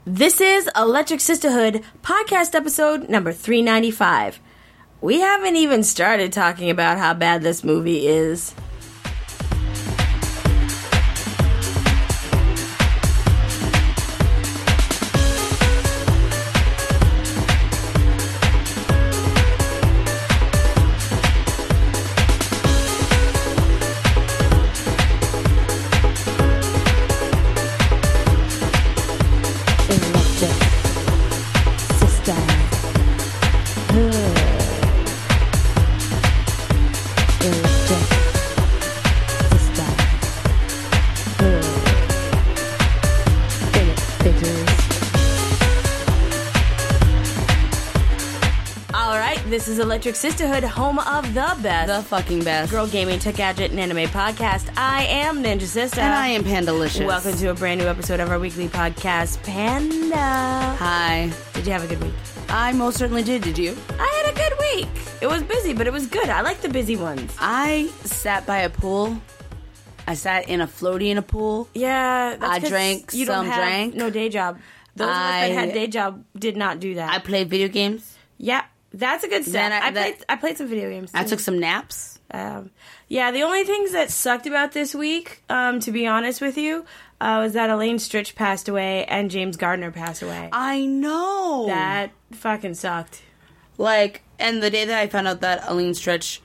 This is Electric Sisterhood podcast episode number 395. We haven't even started talking about how bad this movie is. This is Electric Sisterhood, home of the best. The fucking best. Girl gaming, tech gadget, and anime podcast. I am Ninja Sister. And I am Pandalicious. Welcome to a brand new episode of our weekly podcast, Panda. Hi. Did you have a good week? I most certainly did. Did you? I had a good week. It was busy, but it was good. I like the busy ones. I sat by a pool. I sat in a floaty in a pool. Yeah. I drank you don't have drink. No day job. Those of us that had day job did not do that. I played video games. Yeah. That's a good step. I played some video games too. I took some naps. Yeah, the only things that sucked about this week, to be honest with you, was that Elaine Stritch passed away and James Gardner passed away. I know. That fucking sucked. And the day that I found out that Elaine Stritch,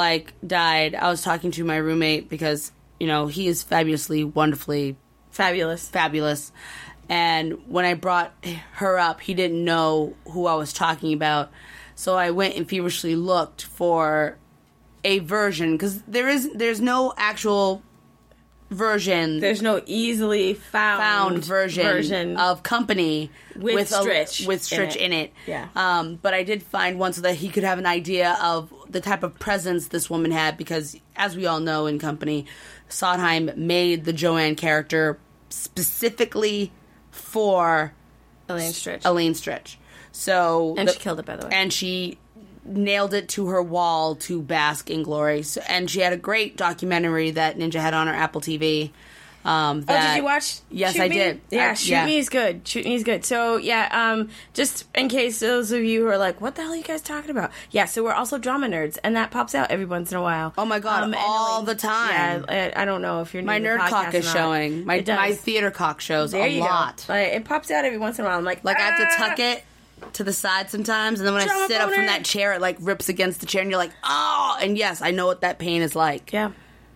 died, I was talking to my roommate because, he is fabulously, wonderfully... Fabulous. And when I brought her up, he didn't know who I was talking about. So I went and feverishly looked for a version, because there's no actual version. There's no easily found version of Company with Stritch in it. Yeah. But I did find one so that he could have an idea of the type of presence this woman had, because as we all know in Company, Sondheim made the Joanne character specifically for Elaine Stritch. And she killed it, by the way. And she nailed it to her wall to bask in glory. And she had a great documentary that Ninja had on her Apple TV. Did you watch? Yes, Shoot I Me? did. Yeah, Shoot Me is good. Shoot Me is good. So, just in case those of you who are like, what the hell are you guys talking about? Yeah, so we're also drama nerds, and that pops out every once in a while. Oh my God, all the time. Yeah, I don't know if you're new my to nerd cock is showing. My theater cock shows there a lot. It pops out every once in a while. I'm like, I have to tuck it to the side sometimes, and then when I sit up from that chair, it rips against the chair, and you're like, oh! And yes, I know what that pain is like. Yeah.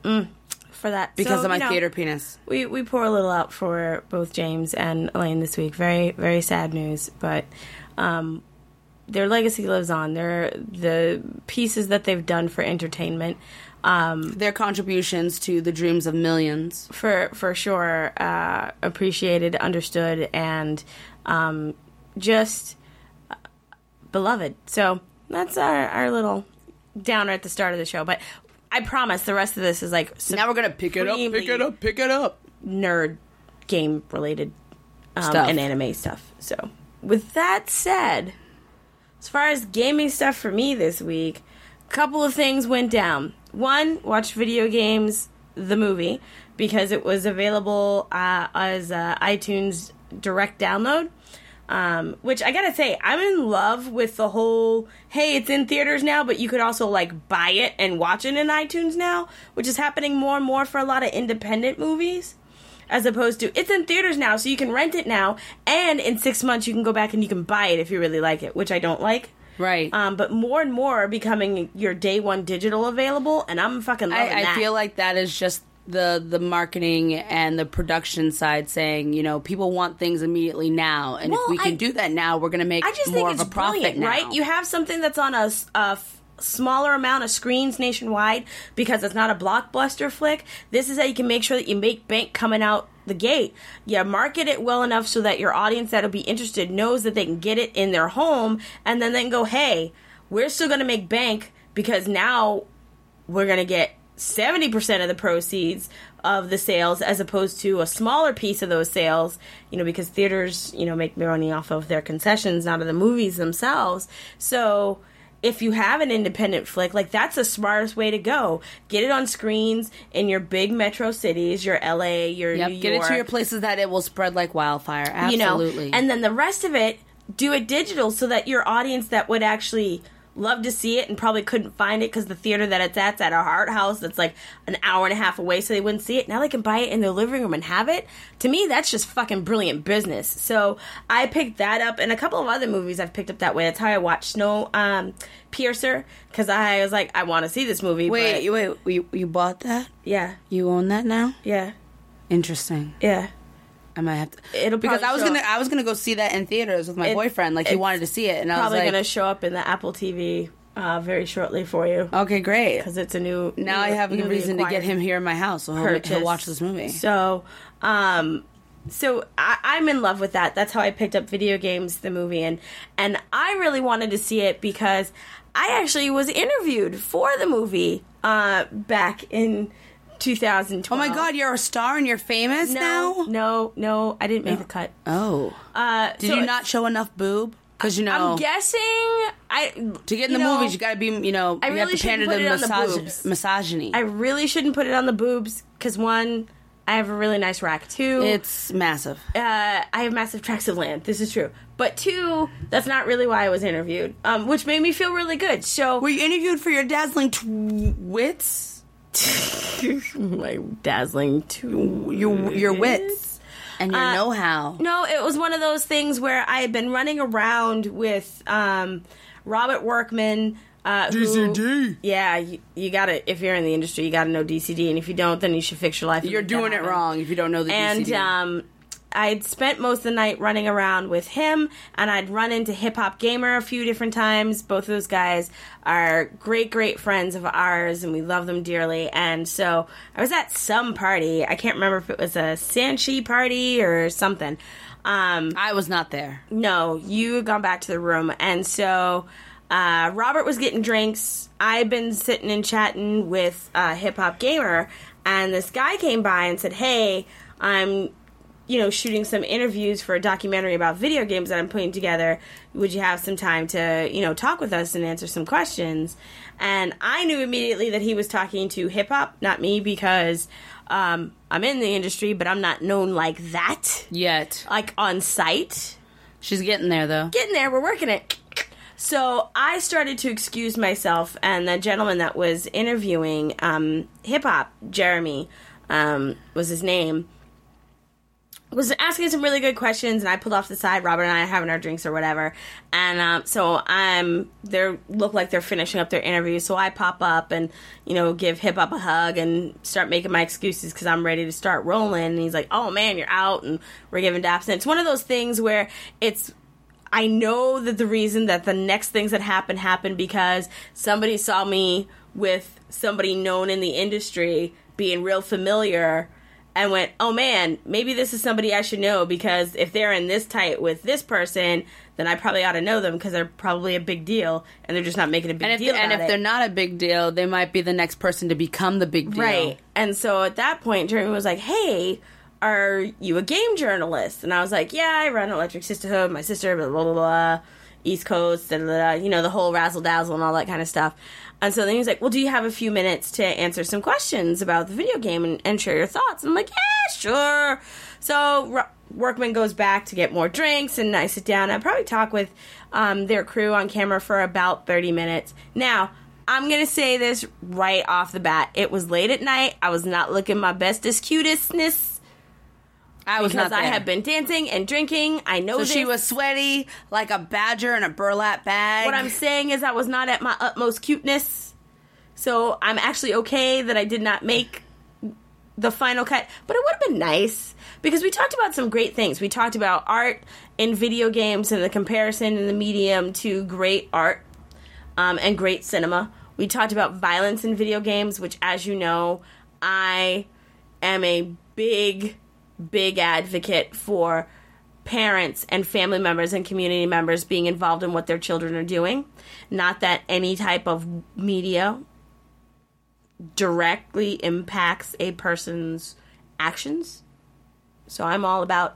For that. Because of my theater penis. We pour a little out for both James and Elaine this week. Very, very sad news, but their legacy lives on. The pieces that they've done for entertainment. Their contributions to the dreams of millions. For sure. Appreciated, understood, and just beloved. So that's our little downer at the start of the show. But I promise the rest of this is now we're going to pick it up. Nerd game related stuff and anime stuff. So with that said, as far as gaming stuff for me this week, a couple of things went down. One, watched Video Games, the movie, because it was available as iTunes direct download. Which I gotta say, I'm in love with the whole, hey, it's in theaters now, but you could also buy it and watch it in iTunes now, which is happening more and more for a lot of independent movies, as opposed to, it's in theaters now, so you can rent it now, and in 6 months you can go back and you can buy it if you really like it, which I don't like. Right. But more and more are becoming your day one digital available, and I'm fucking loving that. I feel like that is just the marketing and the production side saying, people want things immediately now, and if we can do that now, we're going to make more of a profit now. Right? You have something that's on a smaller amount of screens nationwide because it's not a blockbuster flick. This is how you can make sure that you make bank coming out the gate. You market it well enough so that your audience that'll be interested knows that they can get it in their home, and then they can go, hey, we're still going to make bank because now we're going to get 70% of the proceeds of the sales as opposed to a smaller piece of those sales, because theaters, make money off of their concessions, not of the movies themselves. So if you have an independent flick, like, that's the smartest way to go. Get it on screens in your big metro cities, your LA, your New York. Get it to your places that it will spread like wildfire. Absolutely. You know? And then the rest of it, do it digital so that your audience that would actually love to see it and probably couldn't find it because the theater that it's at a art house that's like an hour and a half away, so they wouldn't see it. Now they can buy it in their living room and have it. To me, that's just fucking brilliant business. So I picked that up, and a couple of other movies I've picked up that way. That's how I watched Snowpiercer, because I was like, I want to see this movie. Wait, you bought that? Yeah. You own that now? Yeah. Interesting. Yeah. I might have to, because I was gonna go see that in theaters with my boyfriend. Like, he wanted to see it, and I was like, probably gonna show up in the Apple TV very shortly for you. Okay, great. Because it's a new. Now I have a good reason to get him here in my house, so he'll watch this movie. So, I'm in love with that. That's how I picked up Video Games, the movie, and I really wanted to see it because I actually was interviewed for the movie back in 2012. Oh my God, you're a star and you're famous now? No, I didn't make the cut. Oh. Did you not show enough boob? Because, I'm guessing to get in the movies, you gotta be, you have to pander the misogyny. I really shouldn't put it on the boobs, because one, I have a really nice rack. Two, it's massive. I have massive tracts of land. This is true. But two, that's not really why I was interviewed, which made me feel really good. So, were you interviewed for your dazzling wits? My dazzling your wits and your know-how. No, it was one of those things where I had been running around with Robert Workman. DCD. Yeah, you gotta, if you're in the industry, you gotta know DCD, and if you don't, then you should fix your life. You're doing it wrong if you don't know the DCD. And I'd spent most of the night running around with him, and I'd run into Hip Hop Gamer a few different times. Both of those guys are great friends of ours, and we love them dearly. And so I was at some party. I can't remember if it was a Sanchi party or something. I was not there. No, you had gone back to the room. And so Robert was getting drinks. I'd been sitting and chatting with Hip Hop Gamer, and this guy came by and said, hey, I'm shooting some interviews for a documentary about video games that I'm putting together. Would you have some time to, talk with us and answer some questions? And I knew immediately that he was talking to hip hop, not me, because I'm in the industry, but I'm not known like that. Yet. Like, on site. She's getting there, though. Getting there. We're working it. So I started to excuse myself, and the gentleman that was interviewing hip hop, Jeremy, was his name, was asking some really good questions, and I pulled off the side. Robert and I are having our drinks or whatever, and so they look like they're finishing up their interview. So I pop up and give Hip Hop a hug and start making my excuses because I'm ready to start rolling. And he's like, "Oh man, you're out," and we're giving daps. And it's one of those things where I know that the reason that the next things that happened because somebody saw me with somebody known in the industry being real familiar. And went, oh man, maybe this is somebody I should know, because if they're in this tight with this person, then I probably ought to know them because they're probably a big deal, and they're just not making a big deal about it. And if they're not a big deal, they might be the next person to become the big deal. Right. And so at that point, Jeremy was like, hey, are you a game journalist? And I was like, yeah, I run Electric Sisterhood, my sister, blah, blah, blah, blah, East Coast, blah, blah, blah, the whole razzle-dazzle and all that kind of stuff. And so then he was like, well, do you have a few minutes to answer some questions about the video game and share your thoughts? And I'm like, yeah, sure. So Workman goes back to get more drinks, and I sit down. I probably talk with their crew on camera for about 30 minutes. Now, I'm going to say this right off the bat. It was late at night. I was not looking my bestest, cutestness. Because I have been dancing and drinking. I know this. So she was sweaty like a badger in a burlap bag. What I'm saying is I was not at my utmost cuteness. So I'm actually okay that I did not make the final cut. But it would have been nice, because we talked about some great things. We talked about art in video games and the comparison in the medium to great art and great cinema. We talked about violence in video games, which, as you know, I am a big advocate for parents and family members and community members being involved in what their children are doing. Not that any type of media directly impacts a person's actions. So I'm all about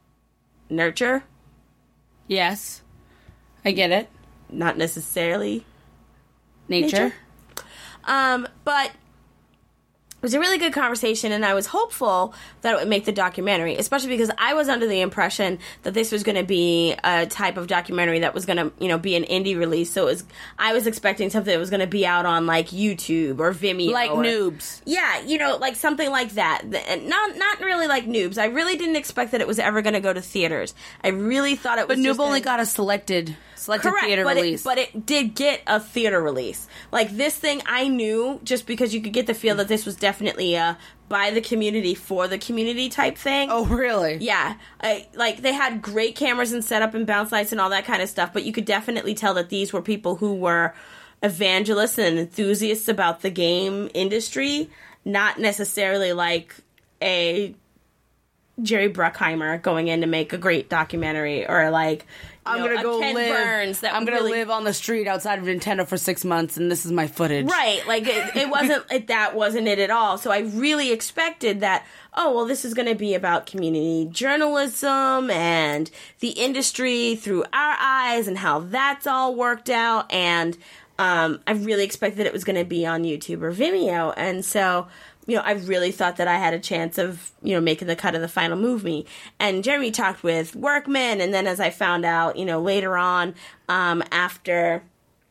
nurture. Yes. I get it. Not necessarily Nature. But it was a really good conversation, and I was hopeful that it would make the documentary, especially because I was under the impression that this was going to be a type of documentary that was going to, be an indie release. So I was expecting something that was going to be out on, like, YouTube or Vimeo. Like Noobs. Yeah, like something like that. And not really like Noobs. I really didn't expect that it was ever going to go to theaters. I really thought it was But Noob only got a selected theater release. But it did get a theater release. Like, this thing I knew just because you could get the feel that this was definitely a by the community for the community type thing. Oh, really? Yeah. They had great cameras and setup and bounce lights and all that kind of stuff, but you could definitely tell that these were people who were evangelists and enthusiasts about the game industry, not necessarily like a Jerry Bruckheimer going in to make a great documentary, or like I'm gonna go Ken live. Burns that I'm gonna really live on the street outside of Nintendo for 6 months, and this is my footage. Right, like it wasn't. That wasn't it at all. So I really expected that. Oh well, this is going to be about community journalism and the industry through our eyes and how that's all worked out. And I really expected it was going to be on YouTube or Vimeo, and so. I really thought that I had a chance of, making the cut of the final movie. And Jeremy talked with Workman, and then as I found out, later on, after,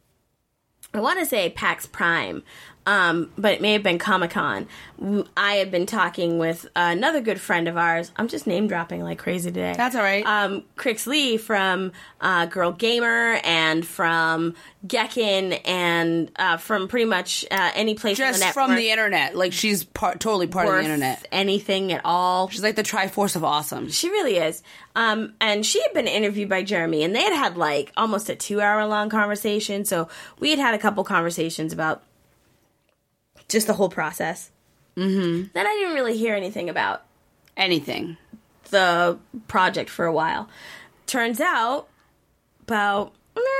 I want to say PAX Prime, but it may have been Comic-Con, I had been talking with another good friend of ours. I'm just name-dropping like crazy today. That's all right. Crix Lee from Girl Gamer and from Gekken and from pretty much any place on the network. Just from the internet. Like, she's totally part of the internet. Anything at all. She's like the Triforce of awesome. She really is. And she had been interviewed by Jeremy, and they had like almost a 2-hour-long conversation. So we had a couple conversations about just the whole process. Mm-hmm. Then I didn't really hear anything about anything, the project for a while. Turns out, about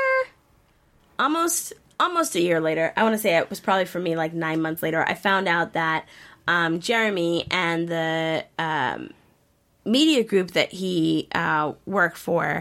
almost a year later, I want to say it was probably for me like 9 months later, I found out that Jeremy and the media group that he worked for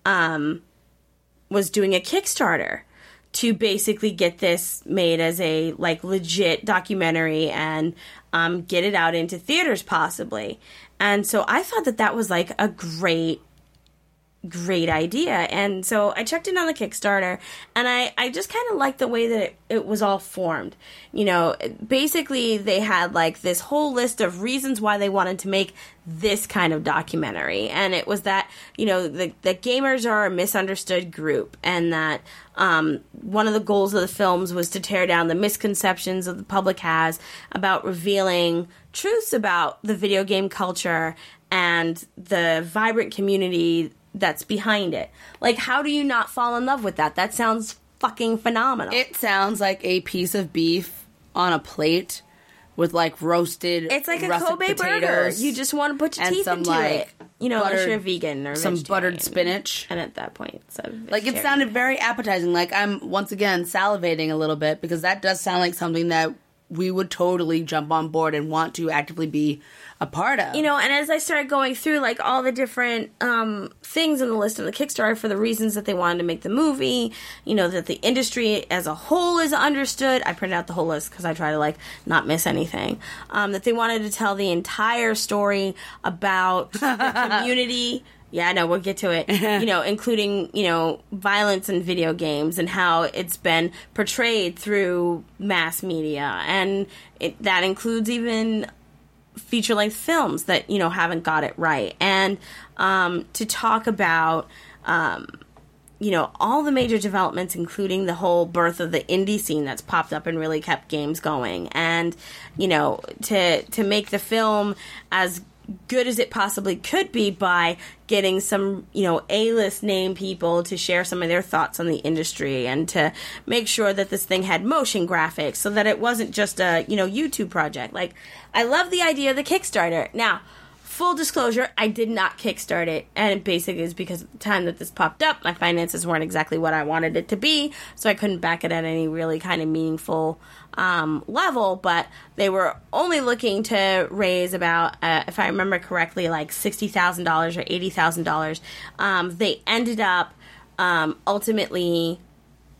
was doing a Kickstarter to basically get this made as a like legit documentary and get it out into theaters possibly. And so I thought that was like a great idea. And so I checked in on the Kickstarter, and I just kind of liked the way that it was all formed. Basically they had like this whole list of reasons why they wanted to make this kind of documentary. And it was that, that gamers are a misunderstood group, and that one of the goals of the films was to tear down the misconceptions that the public has about revealing truths about the video game culture and the vibrant community that's behind it. Like, how do you not fall in love with that? That sounds fucking phenomenal. It sounds like a piece of beef on a plate with like roasted. It's like a Kobe burger. You just want to put your teeth into it. Unless you're a vegan or some buttered spinach. And at that point, it's like it sounded very appetizing. Like I'm once again salivating a little bit, because that does sound like something that we would totally jump on board and want to actively be a part of. And as I started going through, like, all the different things in the list of the Kickstarter for the reasons that they wanted to make the movie, that the industry as a whole is understood. I printed out the whole list because I try to, like, not miss anything. That they wanted to tell the entire story about the community. Yeah, no, we'll get to it. Including, violence in video games and how it's been portrayed through mass media. And that includes even feature-length films that, haven't got it right. And to talk about, all the major developments, including the whole birth of the indie scene that's popped up and really kept games going. And, to make the film as good as it possibly could be by getting some, A-list name people to share some of their thoughts on the industry, and to make sure that this thing had motion graphics so that it wasn't just a, YouTube project. Like, I love the idea of the Kickstarter. Now, full disclosure, I did not kickstart it, and it basically is because at the time that this popped up, my finances weren't exactly what I wanted it to be, so I couldn't back it at any really kind of meaningful level, but they were only looking to raise about, if I remember correctly, like $60,000 or $80,000. They ended up ultimately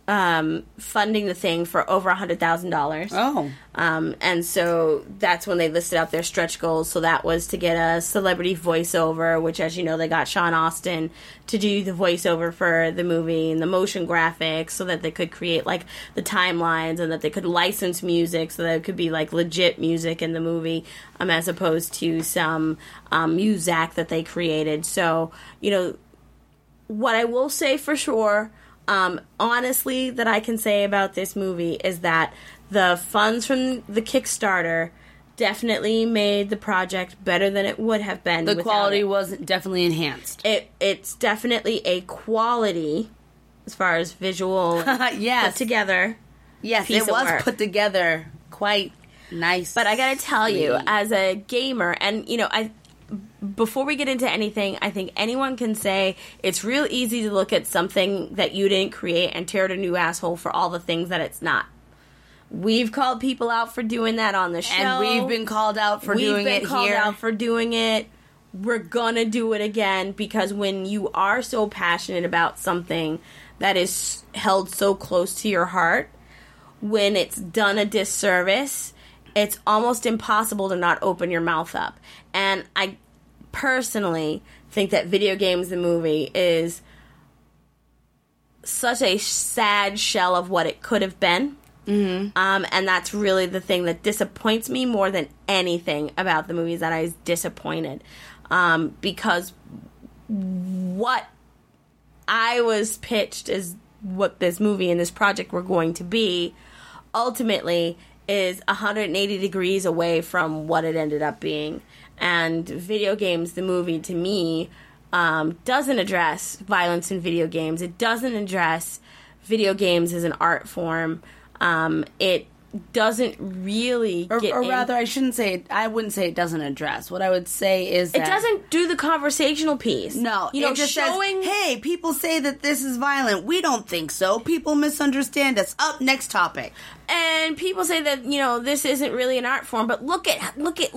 funding the thing for over $100,000. Oh. And so that's when they listed out their stretch goals. So that was to get a celebrity voiceover, which, as you know, they got Sean Astin to do the voiceover for the movie, and the motion graphics so that they could create, like, the timelines, and that they could license music so that it could be, like, legit music in the movie, as opposed to some music that they created. So, you know, what I will say for sure, honestly, that I can say about this movie is that the funds from the Kickstarter definitely made the project better than it would have been. The quality was definitely enhanced. It's definitely a quality, as far as visual, yes, put together. Yes, it was put together quite nice. But I gotta tell you, as a gamer, and you know, before we get into anything, I think anyone can say it's real easy to look at something that you didn't create and tear it a new asshole for all the things that it's not. We've called people out for doing that on the show. And we've been called out for doing it here. We've been called out for doing it. We're gonna do it again, because when you are so passionate about something that is held so close to your heart, when it's done a disservice, it's almost impossible to not open your mouth up. And I personally think that Video Games the movie is such a sad shell of what it could have been. Mm-hmm. And that's really the thing that disappoints me more than anything about the movie, is that I was disappointed. Because what I was pitched as what this movie and this project were going to be, ultimately is 180 degrees away from what it ended up being. And Video Games the movie, to me, doesn't address violence in video games. It doesn't address video games as an art form. It doesn't really or rather, I wouldn't say it doesn't address. What I would say is that it doesn't do the conversational piece. No, you know, it just says, hey, people say that this is violent. We don't think so. People misunderstand us. Up, next topic. And people say that, you know, this isn't really an art form, but look at.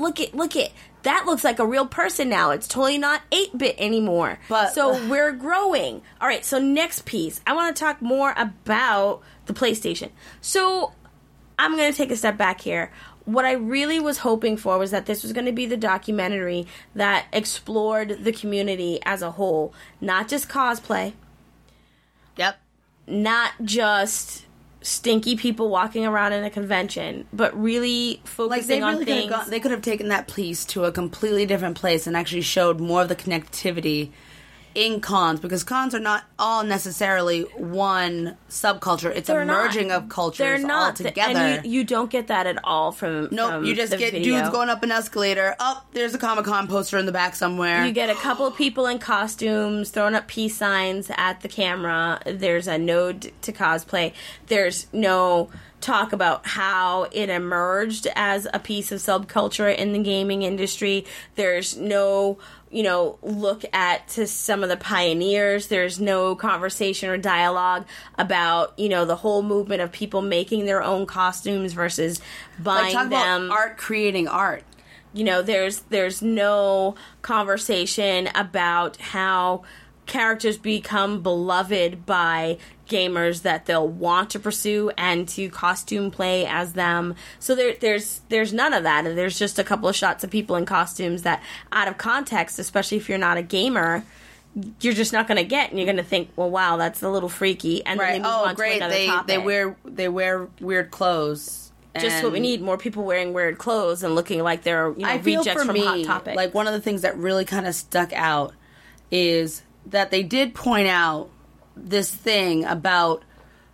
That looks like a real person now. It's totally not 8-bit anymore. So we're growing. All right, so next piece. I want to talk more about the PlayStation. So I'm going to take a step back here. What I really was hoping for was that this was going to be the documentary that explored the community as a whole. Not just cosplay. Yep. Not just stinky people walking around in a convention, but really focusing on things. They could have taken that piece to a completely different place and actually showed more of the connectivity in cons, because cons are not all necessarily one subculture. It's a merging of cultures all together. And you don't get that at all from you just get video. Dudes going up an escalator. Oh, there's a Comic-Con poster in the back somewhere. You get a couple of people in costumes throwing up peace signs at the camera. There's a node to cosplay. There's no talk about how it emerged as a piece of subculture in the gaming industry. There's no, you know, look at to some of the pioneers. There's no conversation or dialogue about, you know, the whole movement of people making their own costumes versus buying them. About art creating art. You know, there's no conversation about how characters become beloved by gamers that they'll want to pursue and to costume play as them. So there's none of that, and there's just a couple of shots of people in costumes that, out of context, especially if you're not a gamer, you're just not going to get, and you're going to think, well, wow, that's a little freaky, and then they move on to another topic. They wear weird clothes. Just what we need, more people wearing weird clothes and looking like they're, you know, rejects from Hot Topic. Like, one of the things that really kind of stuck out is that they did point out this thing about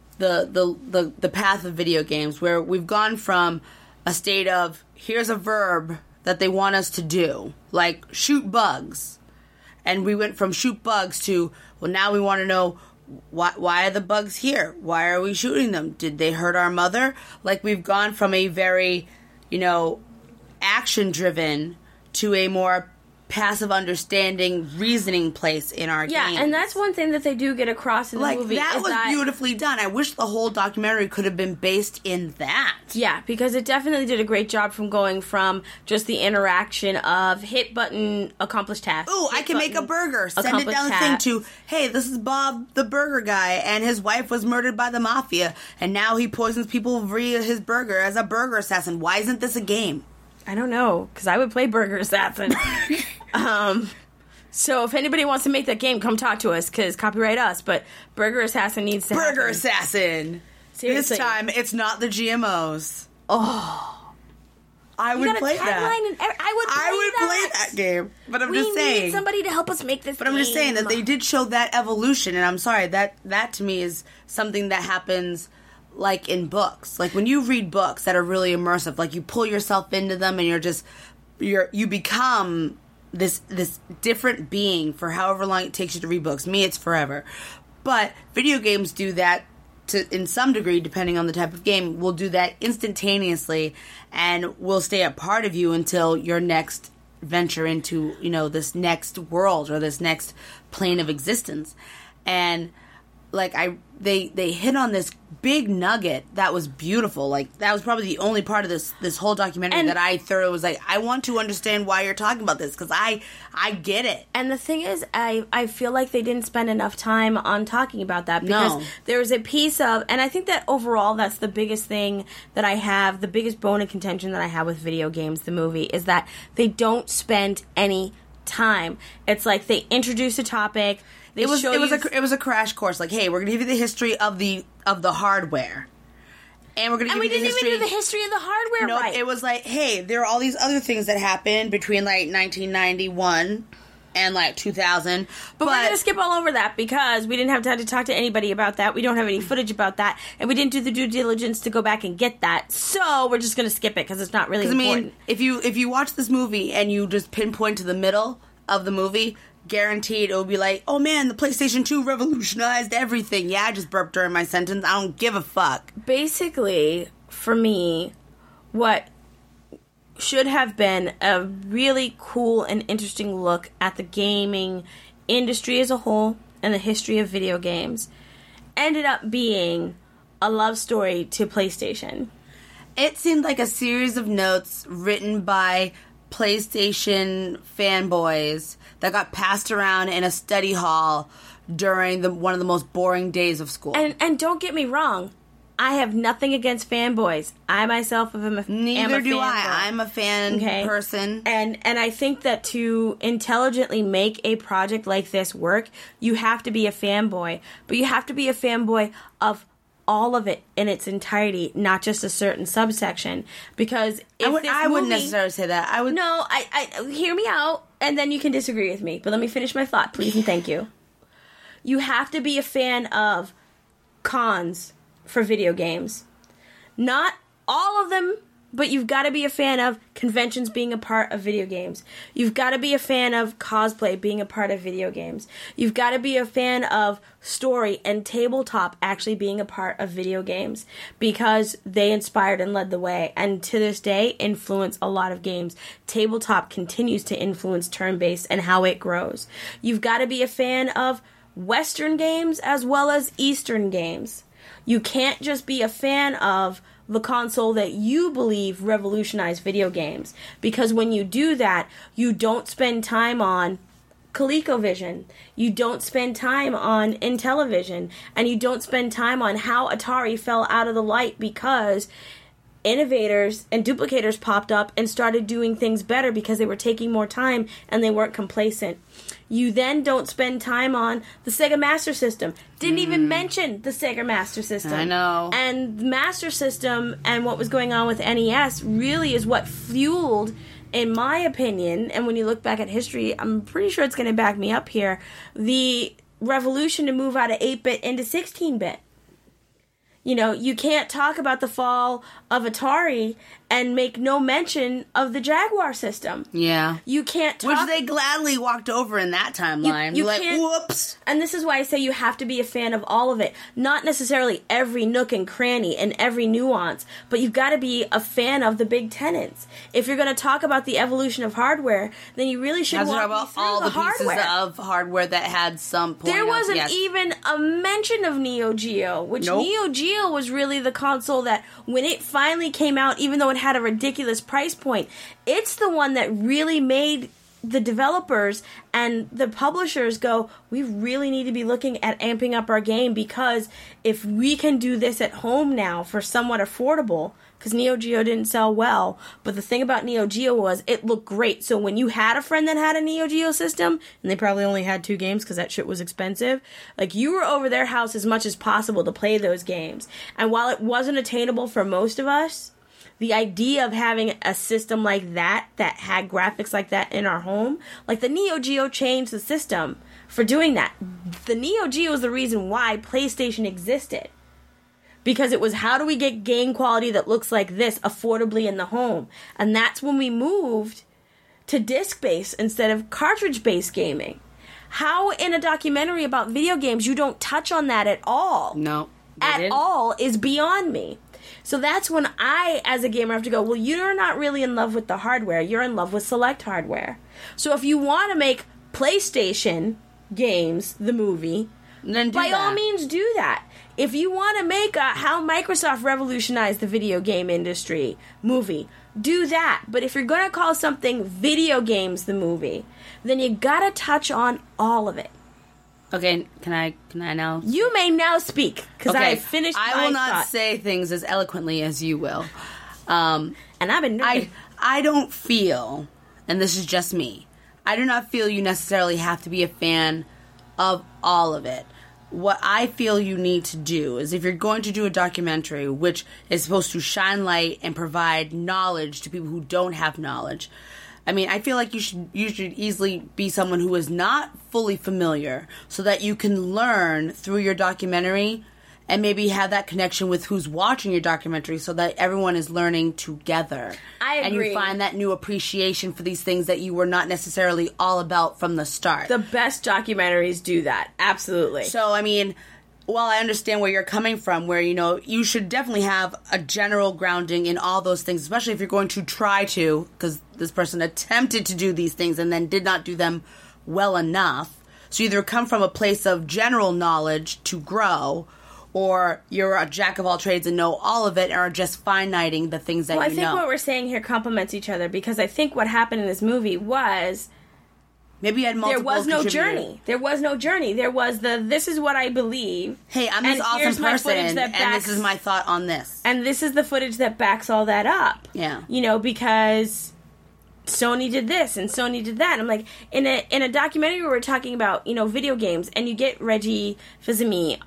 the path of video games, where we've gone from a state of, here's a verb that they want us to do, like shoot bugs, and we went from shoot bugs to, well, now we want to know, why are the bugs here? Why are we shooting them? Did they hurt our mother? Like, we've gone from a very, you know, action driven to a more passive understanding, reasoning place in our games. Yeah, and that's one thing that they do get across in the movie. That was beautifully done. I wish the whole documentary could have been based in that. Yeah, because it definitely did a great job from going from just the interaction of hit button, accomplish task. Ooh, I can make a burger. Send it down the thing to, hey, this is Bob the burger guy, and his wife was murdered by the mafia, and now he poisons people via his burger as a burger assassin. Why isn't this a game? I don't know, because I would play Burger Assassin. So if anybody wants to make that game, come talk to us, because copyright us, but Burger Assassin needs to Burger Assassin! Seriously. This time, it's not the GMOs. Oh. I would play that. I would play that game. But I'm just saying. We need somebody to help us make this game. But I'm just saying that they did show that evolution, and I'm sorry, that to me is something that happens like in books. Like when you read books that are really immersive, like you pull yourself into them and you become this different being for however long it takes you to read books. Me, it's forever. But video games do that in some degree, depending on the type of game, will do that instantaneously and will stay a part of you until your next venture into, this next world or this next plane of existence. And like they hit on this big nugget that was beautiful. Like that was probably the only part of this whole documentary that I thoroughly was like, I want to understand why you're talking about this, because I get it. And the thing is, I feel like they didn't spend enough time on talking about that, because there was a piece of, and I think that overall that's the biggest thing that I have, the biggest bone of contention that I have with video games, the movie, is that they don't spend any time. It's like they introduce a topic. It was a crash course. Like, hey, we're gonna give you the history of the hardware, and we're gonna give you the history. And we didn't even do the history of the hardware. Right. It was like, hey, there are all these other things that happened between like 1991 and like 2000. But we're gonna skip all over that because we didn't have time to talk to anybody about that. We don't have any footage about that, and we didn't do the due diligence to go back and get that. So we're just gonna skip it because it's not really important. I mean, if you watch this movie and you just pinpoint to the middle of the movie, guaranteed it will be like, oh man, the PlayStation 2 revolutionized everything. Yeah, I just burped during my sentence. I don't give a fuck. Basically, for me, what should have been a really cool and interesting look at the gaming industry as a whole and the history of video games ended up being a love story to PlayStation. It seemed like a series of notes written by PlayStation fanboys that got passed around in a study hall during one of the most boring days of school. And don't get me wrong, I have nothing against fanboys. I myself am a Neither do I. I'm a fan person. And I think that to intelligently make a project like this work, you have to be a fanboy. But you have to be a fanboy of all of it in its entirety, not just a certain subsection. Because I wouldn't necessarily say that. I would. No, I hear me out, and then you can disagree with me. But let me finish my thought, please, and thank you. You have to be a fan of cons for video games. Not all of them, but you've got to be a fan of conventions being a part of video games. You've got to be a fan of cosplay being a part of video games. You've got to be a fan of story and tabletop actually being a part of video games, because they inspired and led the way, and to this day influence a lot of games. Tabletop continues to influence turn-based and how it grows. You've got to be a fan of Western games as well as Eastern games. You can't just be a fan of the console that you believe revolutionized video games, because when you do that, you don't spend time on ColecoVision, you don't spend time on Intellivision, and you don't spend time on how Atari fell out of the light because innovators and duplicators popped up and started doing things better because they were taking more time and they weren't complacent. You then don't spend time on the Sega Master System. Didn't even mention the Sega Master System. I know. And the Master System and what was going on with NES really is what fueled, in my opinion, and when you look back at history, I'm pretty sure it's going to back me up here, the revolution to move out of 8-bit into 16-bit. You know, you can't talk about the fall of Atari and make no mention of the Jaguar system. Yeah. You can't talk... Which they gladly walked over in that timeline. You like, can't, whoops. And this is why I say you have to be a fan of all of it. Not necessarily every nook and cranny and every nuance, but you've got to be a fan of the big tenets. If you're going to talk about the evolution of hardware, then you really should walk about all the hardware. Pieces of hardware that had some point. There wasn't even a mention of Neo Geo, which Neo Geo was really the console that, when it finally came out, even though it had a ridiculous price point, it's the one that really made the developers and the publishers go, we really need to be looking at amping up our game, because if we can do this at home now for somewhat affordable, because Neo Geo didn't sell well, but the thing about Neo Geo was it looked great. So when you had a friend that had a Neo Geo system, and they probably only had 2 games because that shit was expensive, like, you were over their house as much as possible to play those games. And while it wasn't attainable for most of us, the idea of having a system like that had graphics like that in our home, like the Neo Geo changed the system for doing that. The Neo Geo is the reason why PlayStation existed. Because it was, how do we get game quality that looks like this affordably in the home? And that's when we moved to disc-based instead of cartridge-based gaming. How in a documentary about video games you don't touch on that at all? No. At all is beyond me. So that's when I, as a gamer, have to go, well, you're not really in love with the hardware. You're in love with select hardware. So if you want to make PlayStation games, the movie, then by all means do that. If you want to make a How Microsoft Revolutionized the Video Game Industry movie, do that. But if you're going to call something Video Games the movie, then you got to touch on all of it. Okay, can I now? You may now speak, because I have finished my I will not thought. say things as eloquently as you will. And I've been I don't feel, and this is just me, I do not feel you necessarily have to be a fan of all of it. What I feel you need to do is, if you're going to do a documentary which is supposed to shine light and provide knowledge to people who don't have knowledge, I mean, I feel like you should easily be someone who is not fully familiar, so that you can learn through your documentary and maybe have that connection with who's watching your documentary, so that everyone is learning together. I agree. And you find that new appreciation for these things that you were not necessarily all about from the start. The best documentaries do that. Absolutely. So, I mean, while I understand where you're coming from, where, you know, you should definitely have a general grounding in all those things, especially if you're going to try to, because this person attempted to do these things and then did not do them well enough. So either come from a place of general knowledge to grow, or you're a jack of all trades and know all of it, and are just fine-niting the things that you know. Well, I think what we're saying here complements each other, because I think what happened in this movie was... Maybe you had multiple There was no journey. There was no journey. There was this is what I believe. Hey, I'm this awesome person, and this is my thought on this. And this is the footage that backs all that up. Yeah. You know, because Sony did this and Sony did that. And I'm like, in a documentary where we're talking about, you know, video games, and you get Reggie Fils-Aimé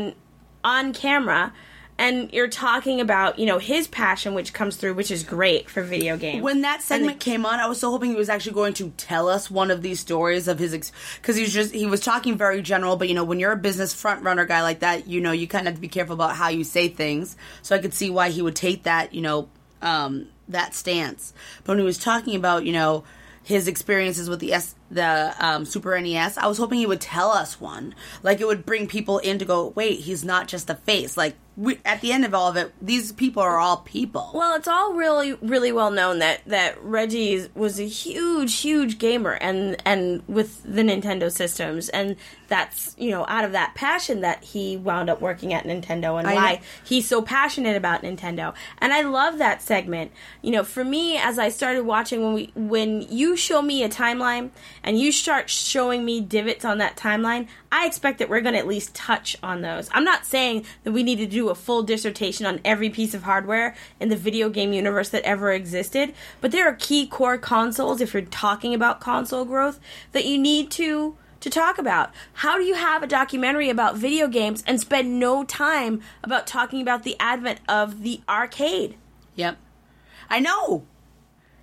on camera, and you're talking about, you know, his passion, which comes through, which is great for video games. When that segment came on, I was so hoping he was actually going to tell us one of these stories of his, because he was talking very general, but, you know, when you're a business front runner guy like that, you know, you kind of have to be careful about how you say things. So I could see why he would take that, you know, that stance. But when he was talking about, you know, his experiences with the Super NES, I was hoping he would tell us one. Like, it would bring people in to go, wait, he's not just a face. Like, at the end of all of it, these people are all people. Well, it's all really, really well known that Reggie was a huge, huge gamer, and with the Nintendo systems, and that's, you know, out of that passion that he wound up working at Nintendo, and why he's so passionate about Nintendo. And I love that segment. You know, for me, as I started watching, when you show me a timeline and you start showing me divots on that timeline, I expect that we're going to at least touch on those. I'm not saying that we need to do a full dissertation on every piece of hardware in the video game universe that ever existed, but there are key core consoles, if you're talking about console growth, that you need to talk about. How do you have a documentary about video games and spend no time about talking about the advent of the arcade? Yep. I know.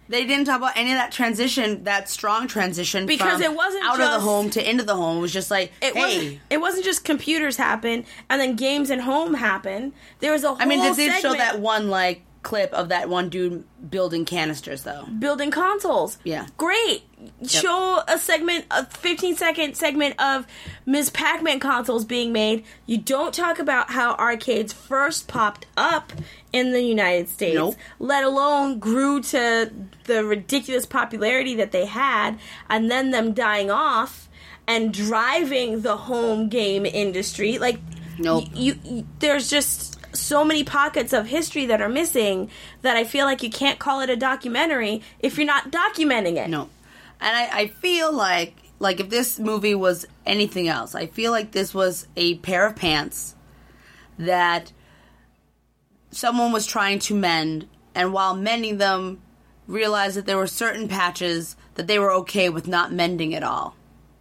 They didn't talk about any of that transition, that strong transition, because from it wasn't out just, of the home to into the home. It was just like, it wasn't just computers happen and then games and home happen. There was a whole they did segment show that one clip of that one dude building canisters, though. Building consoles. Yeah. Great. Yep. Show a 15-second segment of Ms. Pac-Man consoles being made. You don't talk about how arcades first popped up in the United States, nope. let alone grew to the ridiculous popularity that they had, and then them dying off and driving the home game industry. Like, nope. There's just so many pockets of history that are missing that I feel like you can't call it a documentary if you're not documenting it. No. And I feel like if this movie was anything else, I feel like this was a pair of pants that someone was trying to mend, and while mending them, realized that there were certain patches that they were okay with not mending at all.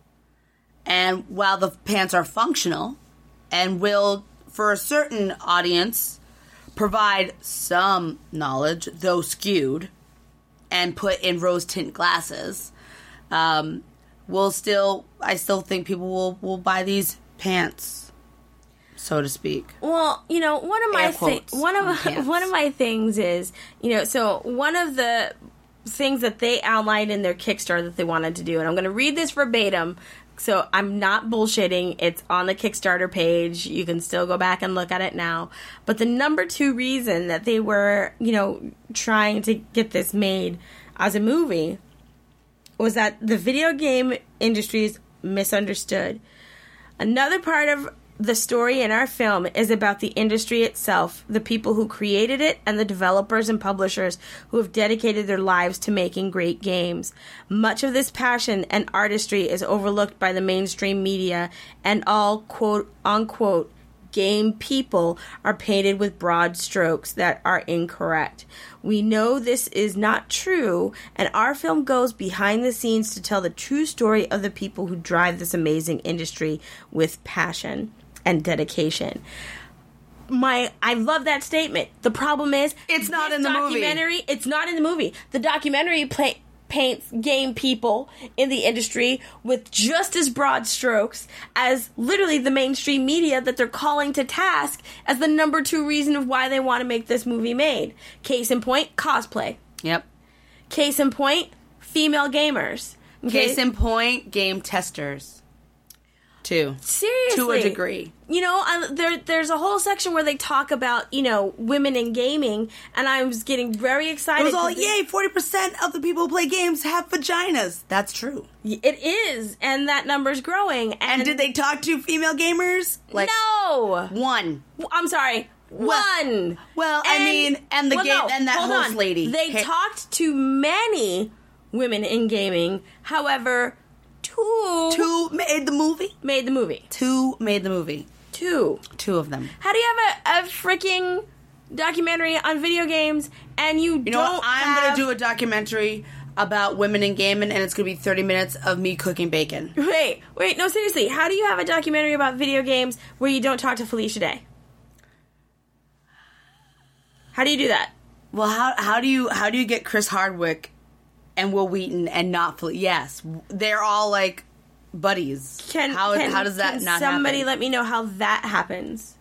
And while the pants are functional and will, for a certain audience, provide some knowledge, though skewed, and put in rose tint glasses, I still think people will buy these pants, so to speak. Well, one of my things is, so one of the things that they outlined in their Kickstarter that they wanted to do, and I'm going to read this verbatim. So I'm not bullshitting. It's on the Kickstarter page. You can still go back and look at it now. But the number 2 reason that they were, trying to get this made as a movie was that the video game industry is misunderstood. Another part of the story in our film is about the industry itself, the people who created it, and the developers and publishers who have dedicated their lives to making great games. Much of this passion and artistry is overlooked by the mainstream media, and all quote-unquote game people are painted with broad strokes that are incorrect. We know this is not true, and our film goes behind the scenes to tell the true story of the people who drive this amazing industry with passion and dedication. I love that statement. The problem is, it's not in the movie. It's not in the movie. The documentary paints game people in the industry with just as broad strokes as literally the mainstream media that they're calling to task as the number 2 reason of why they want to make this movie made. Case in point, cosplay. Yep. Case in point, female gamers. Okay? Case in point, game testers. Too. Seriously. To a degree. There's a whole section where they talk about, women in gaming, and I was getting very excited. It was all, yay, 40% of the people who play games have vaginas. That's true. It is, and that number's growing. And did they talk to female gamers? No! One. I'm sorry. One. Well, and that host lady. They talked to many women in gaming. However, Two made the movie? Made the movie. 2 made the movie. 2. 2 of them. How do you have a freaking documentary on video games and you don't I'm going to do a documentary about women in gaming, and it's going to be 30 minutes of me cooking bacon. Wait, no, seriously. How do you have a documentary about video games where you don't talk to Felicia Day? How do you do that? Well, how do you get Chris Hardwick and Will Wheaton and not Felicia? Yes, they're all like buddies. How does that not happen? Somebody let me know how that happens.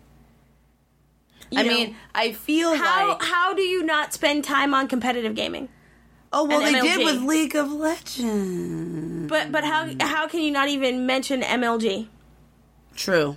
I feel how do you not spend time on competitive gaming? Oh, well, they did with League of Legends. But how can you not even mention MLG? True.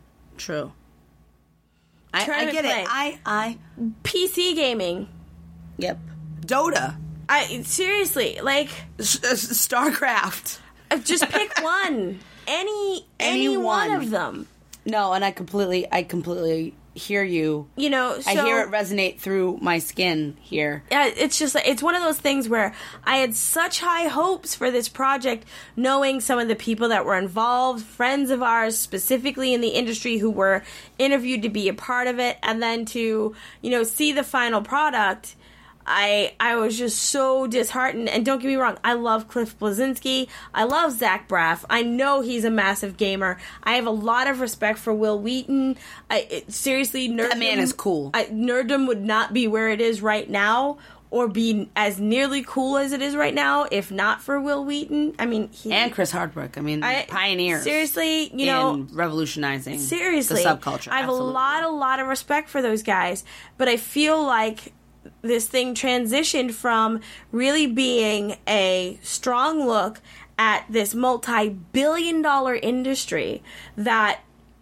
I get it. I PC gaming. Yep. Dota. Seriously, like StarCraft. Just pick one. Any one of them. No, and I completely hear you. I hear it resonate through my skin here. Yeah, it's just it's one of those things where I had such high hopes for this project, knowing some of the people that were involved, friends of ours specifically in the industry who were interviewed to be a part of it, and then to see the final product. I was just so disheartened, and don't get me wrong, I love Cliff Bleszinski, I love Zach Braff, I know he's a massive gamer, I have a lot of respect for Will Wheaton, seriously, Nerddom... That man is cool. Nerddom would not be where it is right now, or be as nearly cool as it is right now, if not for Will Wheaton. I mean, and Chris Hardwick. I mean, pioneers. Seriously, you know, in revolutionizing the subculture. I have a lot of respect for those guys, but I feel like this thing transitioned from really being a strong look at this multi-billion-dollar industry that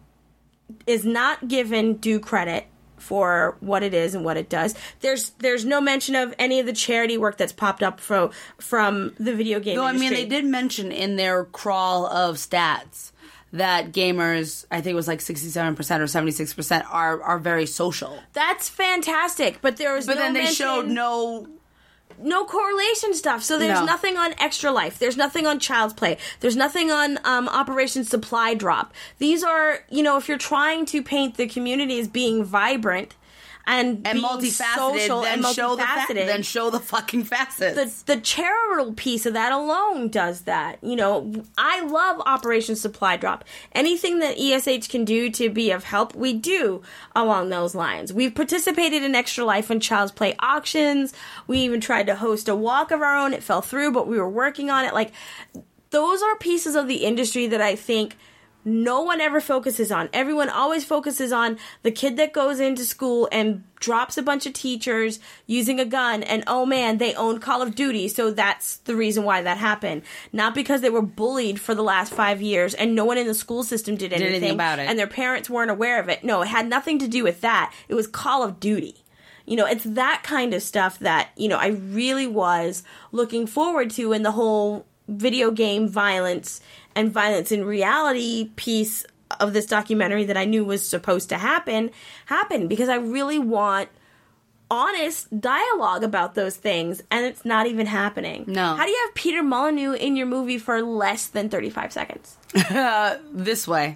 is not given due credit for what it is and what it does. There's no mention of any of the charity work that's popped up from the video game industry. I mean, they did mention in their crawl of stats that gamers, I think it was like 67% or 76%, are very social. That's fantastic, but there was then they showed no correlation stuff. So there's nothing on Extra Life. There's nothing on Child's Play. There's nothing on Operation Supply Drop. These are, you know, if you're trying to paint the community as being vibrant and being multifaceted, social then and multifaceted, then show the fucking facets. The charitable piece of that alone does that. You know, I love Operation Supply Drop. Anything that ESH can do to be of help, we do along those lines. We've participated in Extra Life and Child's Play auctions. We even tried to host a walk of our own. It fell through, but we were working on it. Like, those are pieces of the industry that I think no one ever focuses on. Everyone always focuses on the kid that goes into school and drops a bunch of teachers using a gun, and oh man, they owned Call of Duty, so that's the reason why that happened. Not because they were bullied for the last 5 years and no one in the school system did anything about it, and their parents weren't aware of it. No, it had nothing to do with that. It was Call of Duty. You know, it's that kind of stuff that, you know, I really was looking forward to in the whole video game violence and violence in reality piece of this documentary that I knew was supposed to happen, because I really want honest dialogue about those things, and it's not even happening. No. How do you have Peter Molyneux in your movie for less than 35 seconds? This way.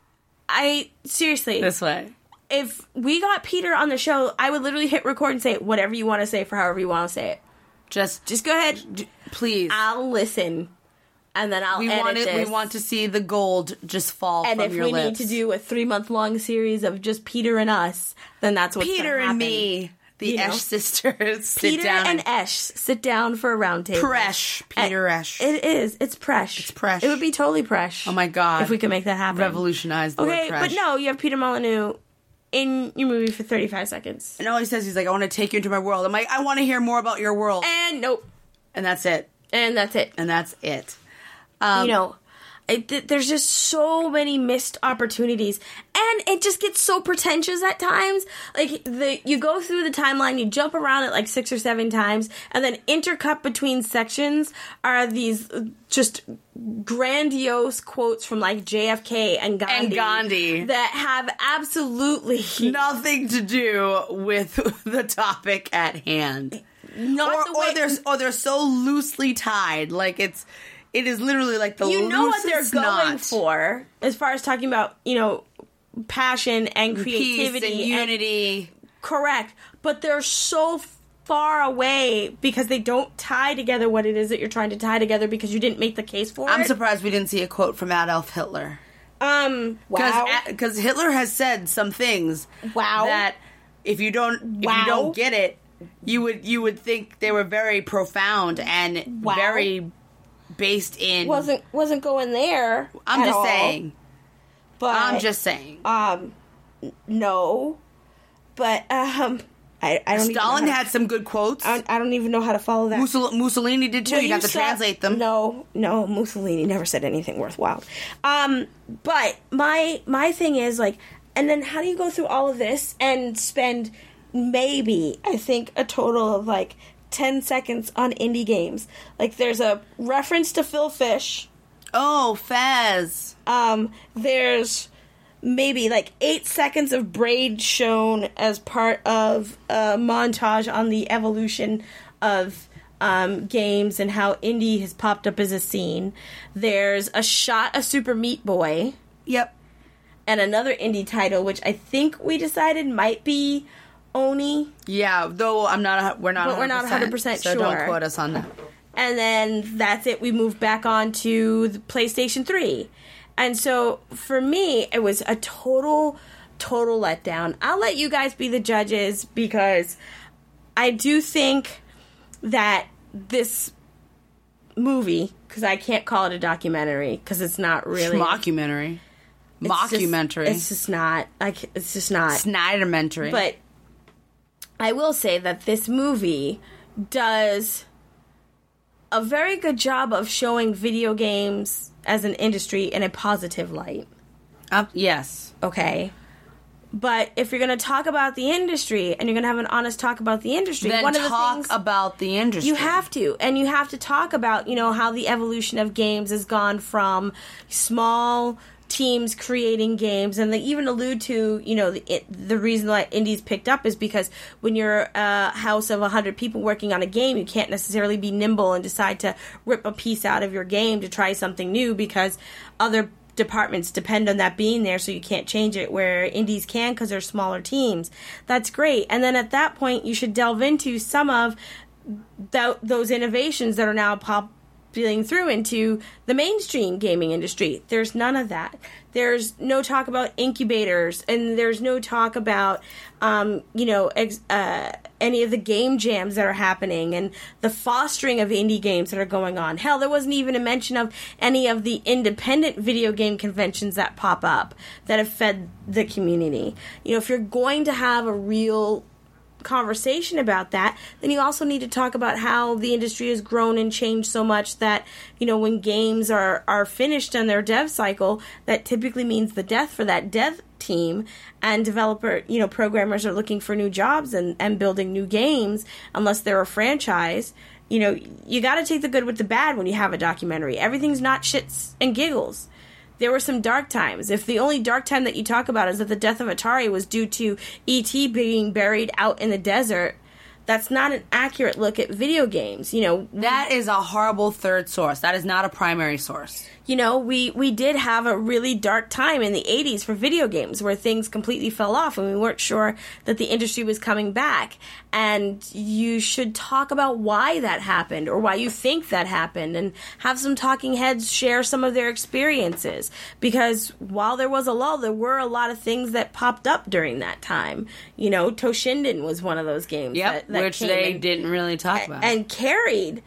Seriously. This way. If we got Peter on the show, I would literally hit record and say whatever you want to say for however you want to say it. Just go ahead. Please. I'll listen. And then I'll edit this. We want to see the gold just fall from your lips. And if we need to do a 3-month-long series of just Peter and us, then that's what's going to happen. Peter and me, the Esh sisters, Peter and Esh sit down for a round table. Presh. Peter Esh. It is. It's Presh. It's Presh. It would be totally Presh. Oh my God. If we could make that happen. Revolutionize the word Presh. But no, you have Peter Molyneux in your movie for 35 seconds. And all he says, he's like, I want to take you into my world. I'm like, I want to hear more about your world. And nope. And that's it. And that's it. And that's it. You know, there's just so many missed opportunities, and it just gets so pretentious at times. Like, you go through the timeline, you jump around it like 6 or 7 times, and then intercut between sections are these just grandiose quotes from like JFK and Gandhi that have absolutely nothing to do with the topic at hand. They're so loosely tied, like it is literally like the loosest knot. You know what they're going for, as far as talking about, you know, passion and creativity. Peace and unity. Correct. But they're so far away because they don't tie together what it is that you're trying to tie together because you didn't make the case for it. I'm surprised we didn't see a quote from Adolf Hitler. Wow. Because Hitler has said some things that if you don't get it, you would think they were very profound and very based in... Wasn't going there. I'm just saying. But I'm just saying. No. But I don't. Stalin had some good quotes. I don't even know how to follow that. Mussolini did too. You have to translate them. No, Mussolini never said anything worthwhile. But my thing is like, and then how do you go through all of this and spend maybe, I think, a total of like 10 seconds on indie games? Like, there's a reference to Phil Fish. Oh, Fez. There's maybe like 8 seconds of Braid shown as part of a montage on the evolution of games and how indie has popped up as a scene. There's a shot of Super Meat Boy. Yep. And another indie title, which I think we decided might be Oni. Yeah, though we're not 100% sure. So don't quote us on that. And then that's it. We moved back on to the PlayStation 3. And so for me, it was a total letdown. I'll let you guys be the judges because I do think that this movie, because I can't call it a documentary because it's not really mockumentary. Mockumentary. It's just not. It's just not. Snydermentary. But I will say that this movie does a very good job of showing video games as an industry in a positive light. Yes. Okay. But if you're going to talk about the industry and you're going to have an honest talk about the industry, then one of the talk things about the industry. You have to. And you have to talk about, how the evolution of games has gone from small teams creating games, and they even allude to, the reason that indies picked up is because when you're a house of 100 people working on a game, you can't necessarily be nimble and decide to rip a piece out of your game to try something new because other departments depend on that being there, so you can't change it, where indies can because they're smaller teams. That's great. And then at that point, you should delve into some of those innovations that are now spilling through into the mainstream gaming industry. There's none of that. There's no talk about incubators, and there's no talk about, any of the game jams that are happening and the fostering of indie games that are going on. Hell, there wasn't even a mention of any of the independent video game conventions that pop up that have fed the community. If you're going to have a real conversation about that, then you also need to talk about how the industry has grown and changed so much that, when games are finished on their dev cycle, that typically means the death for that dev team, and programmers are looking for new jobs and building new games unless they're a franchise. You got to take the good with the bad when you have a documentary. Everything's not shits and giggles. There were some dark times. If the only dark time that you talk about is that the death of Atari was due to E.T. being buried out in the desert, that's not an accurate look at video games. That is a horrible third source. That is not a primary source. We did have a really dark time in the 80s for video games where things completely fell off and we weren't sure that the industry was coming back. And you should talk about why that happened or why you think that happened, and have some talking heads share some of their experiences. Because while there was a lull, there were a lot of things that popped up during that time. Toshinden was one of those games that which they didn't really talk about. And carried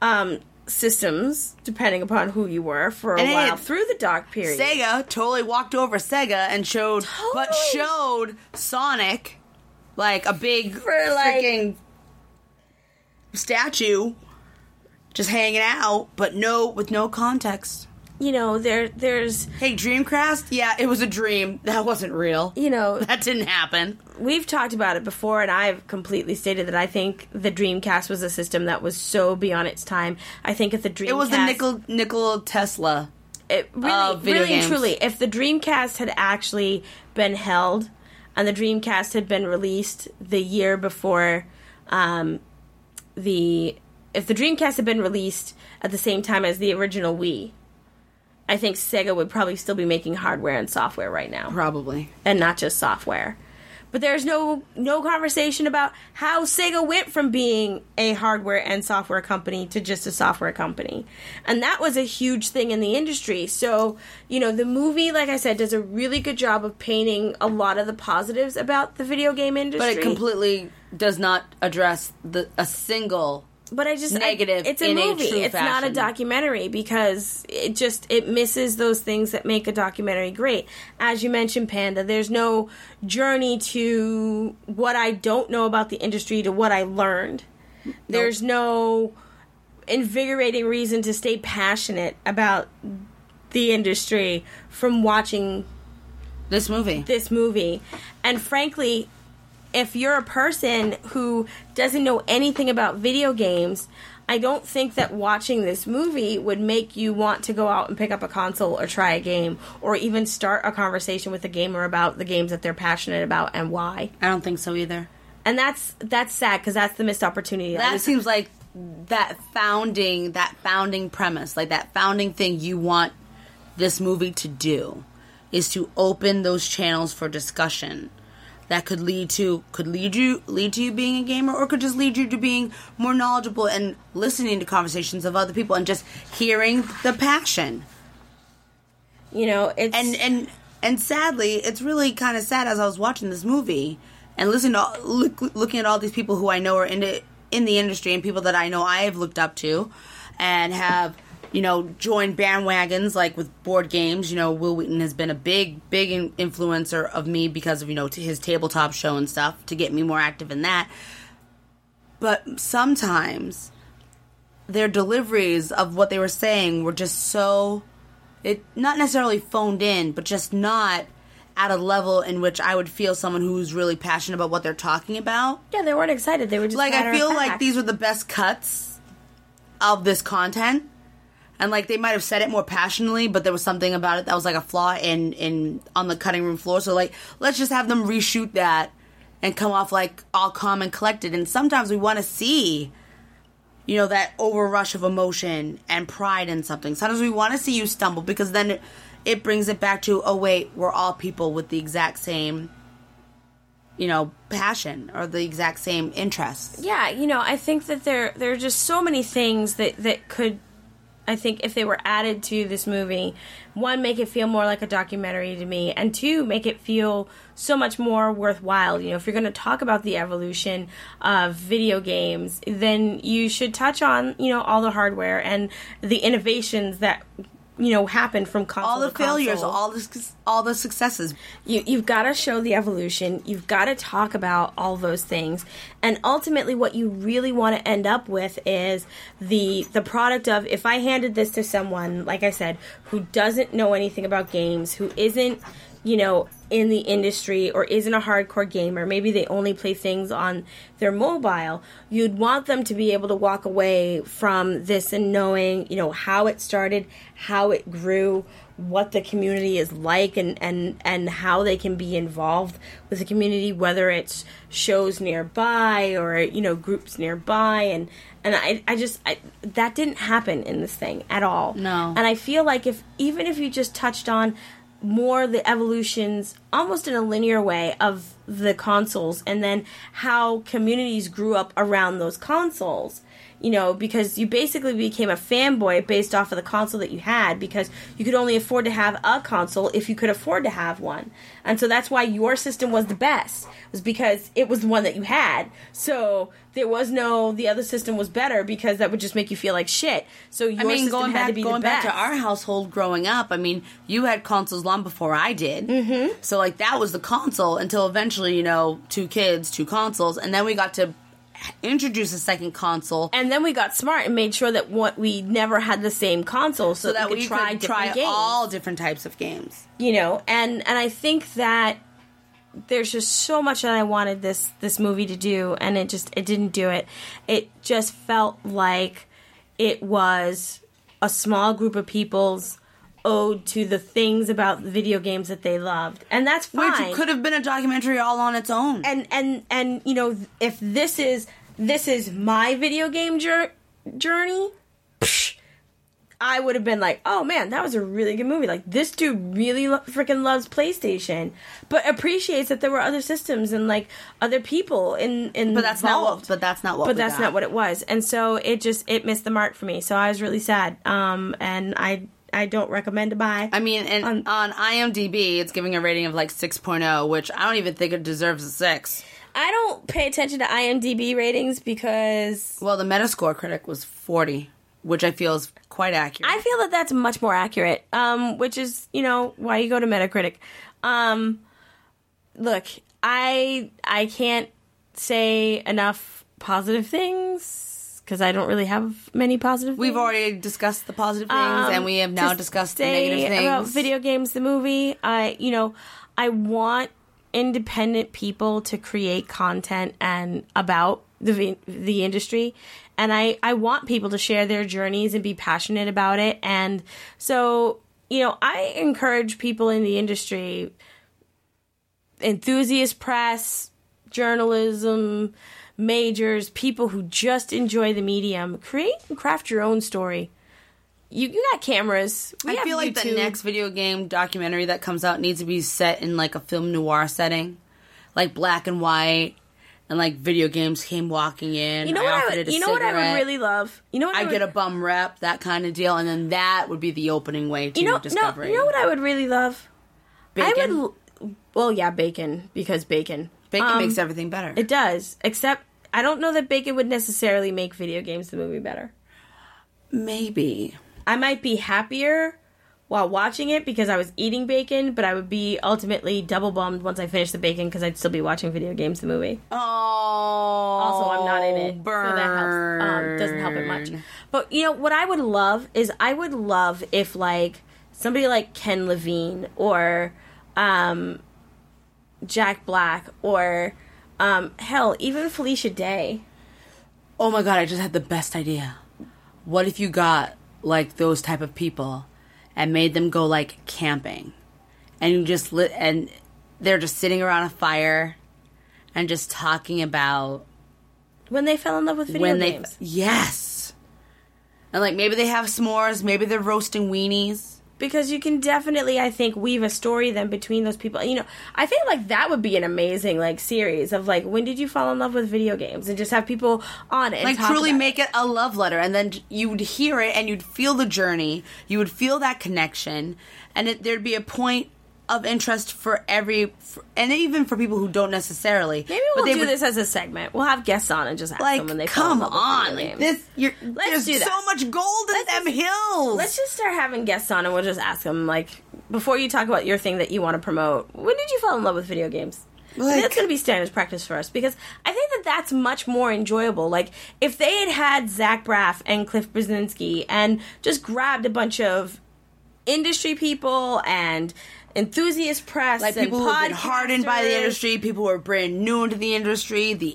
systems, depending upon who you were, for a while through the dark period. Sega totally walked over Sega and showed Sonic like a big freaking statue just hanging out, but with no context. There's... Hey, Dreamcast? Yeah, it was a dream. That wasn't real. That didn't happen. We've talked about it before, and I've completely stated that I think the Dreamcast was a system that was so beyond its time. I think if the Dreamcast... It was the Nikola Tesla really games. Truly, if the Dreamcast had actually been held, and the Dreamcast had been released the year before if the Dreamcast had been released at the same time as the original Wii, I think Sega would probably still be making hardware and software right now. Probably. And not just software. But there's no conversation about how Sega went from being a hardware and software company to just a software company. And that was a huge thing in the industry. So, the movie, like I said, does a really good job of painting a lot of the positives about the video game industry. But it completely does not address a single... But negative. It's a movie. It's not a documentary because it misses those things that make a documentary great. As you mentioned, Panda, there's no journey to what I don't know about the industry to what I learned. Nope. There's no invigorating reason to stay passionate about the industry from watching this movie. And frankly, if you're a person who doesn't know anything about video games, I don't think that watching this movie would make you want to go out and pick up a console or try a game, or even start a conversation with a gamer about the games that they're passionate about and why. I don't think so either. And that's sad, because that's the missed opportunity. That seems like that founding premise, like that founding thing you want this movie to do, is to open those channels for discussion. That could lead you being a gamer, or could just lead you to being more knowledgeable and listening to conversations of other people and just hearing the passion. It's... And sadly, it's really kind of sad as I was watching this movie and looking at all these people who I know are into in the industry and people that I know I have looked up to and have, joined bandwagons, like with board games. Will Wheaton has been a big influencer of me because of, his tabletop show and stuff to get me more active in that. But sometimes their deliveries of what they were saying were just so, not necessarily phoned in, but just not at a level in which I would feel someone who's really passionate about what they're talking about. Yeah, they weren't excited. They were just like, I feel like these were the best cuts of this content. And, like, they might have said it more passionately, but there was something about it that was, like, a flaw on the cutting room floor. So, like, let's just have them reshoot that and come off, like, all calm and collected. And sometimes we want to see, that overrush of emotion and pride in something. Sometimes we want to see you stumble because then it brings it back to, oh, wait, we're all people with the exact same, passion or the exact same interests. Yeah, I think that there are just so many things that could... I think if they were added to this movie, one, make it feel more like a documentary to me, and two, make it feel so much more worthwhile. If you're going to talk about the evolution of video games, then you should touch on, all the hardware and the innovations that happen from console all the to console. failures, all the successes. You've got to show the evolution. You've got to talk about all those things, and ultimately, what you really want to end up with is the product of, if I handed this to someone, like I said, who doesn't know anything about games, who isn't in the industry or isn't a hardcore gamer, maybe they only play things on their mobile, you'd want them to be able to walk away from this and knowing, how it started, how it grew, what the community is like, and how they can be involved with the community, whether it's shows nearby or, groups nearby. And I just that didn't happen in this thing at all. No. And I feel like even if you just touched on more the evolutions almost in a linear way of the consoles, and then how communities grew up around those consoles, because you basically became a fanboy based off of the console that you had, because you could only afford to have a console if you could afford to have one. And so that's why your system was the best, was because it was the one that you had. So there was the other system was better, because that would just make you feel like shit. So your system had to be the best. Going back to our household growing up, you had consoles long before I did. Mm-hmm. So, like, that was the console until eventually, 2 kids, 2 consoles, and then we got to introduce a second console. And then we got smart and made sure that we never had the same console, so that we could try all different types of games. And I think that there's just so much that I wanted this movie to do, and it didn't do it. It just felt like it was a small group of people's ode to the things about video games that they loved, and that's fine. Which could have been a documentary all on its own. And if this is my video game journey, I would have been like, oh man, that was a really good movie. Like, this dude really freaking loves PlayStation, but appreciates that there were other systems and like other people in. But that's not what it was, and so it missed the mark for me. So I was really sad. And I don't recommend to buy. On IMDb, it's giving a rating of like 6.0, which I don't even think it deserves a 6. I don't pay attention to IMDb ratings because... Well, the Metascore critic was 40, which I feel is quite accurate. I feel that that's much more accurate, which is, why you go to Metacritic. Look, I can't say enough positive things, because I don't really have many positive things. We've already discussed the positive things, and we have now discussed the negative things. About video games, the movie, I want independent people to create content and about the industry, and I want people to share their journeys and be passionate about it. And so, I encourage people in the industry, enthusiast press, journalism, majors, people who just enjoy the medium, create and craft your own story. You got cameras. I feel like the next video game documentary that comes out needs to be set in like a film noir setting, like black and white, and like video games came walking in. What I would really love? I get a bum rep, that kind of deal, and then that would be the opening way to Discovery. You know what I would really love? Bacon? Bacon, because bacon. Bacon makes everything better. It does, except I don't know that bacon would necessarily make Video Games the movie better. Maybe. I might be happier while watching it because I was eating bacon, but I would be ultimately double bummed once I finished the bacon because I'd still be watching Video Games the movie. Oh, also, I'm not in it, burn. so that helps. Doesn't help it much. But, you know, what I would love is I would love if, like, somebody like Ken Levine or Jack Black or, hell, even Felicia Day. Oh my god, I just had the best idea. What if you got, like, those type of people and made them go, like, camping? And you just and they're just sitting around a fire and just talking about... When they fell in love with video games. Yes. And, like, maybe they have s'mores, maybe they're roasting weenies. Because you can definitely, I think, weave a story then between those people. You know, I think, like, that would be an amazing, like, series of, like, when did you fall in love with video games? And just have people on it and like, talk truly about make it a love letter. And then you'd hear it and you'd feel the journey. You would feel that connection. And there'd be a point of interest for and even for people who don't necessarily. Maybe we'll do this as a segment. We'll have guests on and just ask them when they fall in love with video games. There's so much gold in them hills. Let's just start having guests on and we'll just ask them, like, before you talk about your thing that you want to promote, when did you fall in love with video games? Like, that's going to be standard practice for us because I think that that's much more enjoyable. Like, if they had Zach Braff and Cliff Brzezinski and just grabbed a bunch of industry people and enthusiast press, like people who have been hardened by the industry, people who are brand new into the industry, the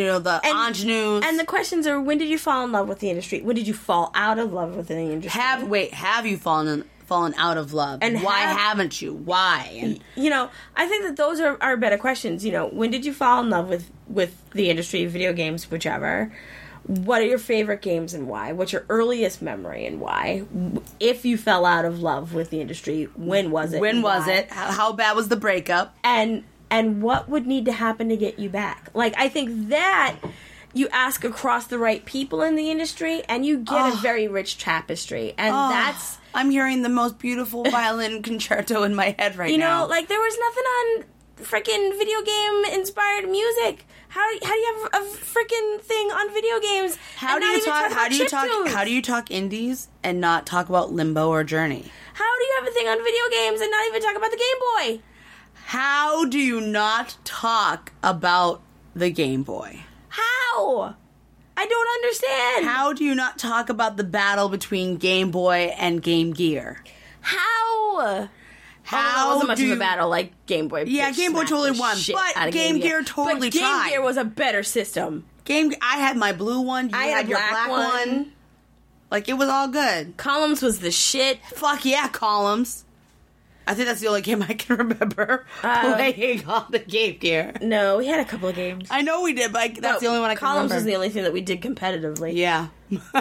ingenues. And the questions are: when did you fall in love with the industry? When did you fall out of love with the industry? Have you fallen out of love? And why haven't you? Why? You know, I think that those are better questions. You know, when did you fall in love with the industry, video games, whichever? What are your favorite games and why? What's your earliest memory and why? If you fell out of love with the industry, when was it? When was it? How bad was the breakup? And what would need to happen to get you back? Like, I think that you ask across the right people in the industry and you get a very rich tapestry. And that's... I'm hearing the most beautiful violin concerto in my head right now. You know, like, there was nothing on freaking video game inspired music. How do you have a freaking thing on video games? How do you talk indies and not talk about Limbo or Journey? How do you have a thing on video games and not even talk about the Game Boy? How do you not talk about the Game Boy? How? I don't understand. How do you not talk about the battle between Game Boy and Game Gear? How? That wasn't much of a battle like Game Boy. Yeah, Game Boy totally won, but Game Gear totally tried. Game Gear was a better system. I had my blue one. You had your black one. Like, it was all good. Columns was the shit. Fuck yeah, Columns. I think that's the only game I can remember playing on the Game Gear. No, we had a couple of games. I know we did, but that's the only one I can remember. Columns was the only thing that we did competitively. Yeah.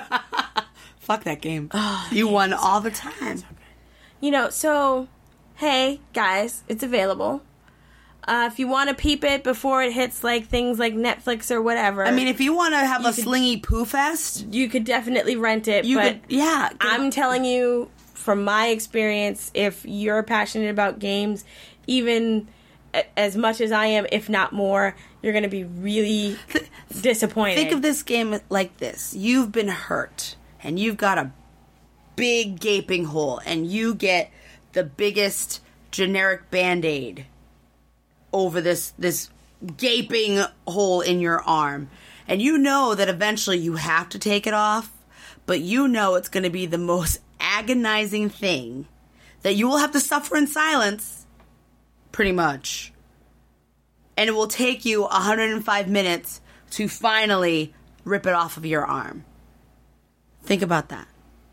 Fuck that game. You won all the time. You know, so... Hey, guys, it's available. If you want to peep it before it hits, like, things like Netflix or whatever. I mean, if you want to have a Slingy Poo Fest... You could definitely rent it, yeah. I'm telling you, from my experience, if you're passionate about games, even as much as I am, if not more, you're going to be really disappointed. Think of this game like this. You've been hurt, and you've got a big gaping hole, and you get... the biggest generic Band-Aid over this gaping hole in your arm. And you know that eventually you have to take it off, but you know it's going to be the most agonizing thing that you will have to suffer in silence, pretty much. And it will take you 105 minutes to finally rip it off of your arm. Think about that.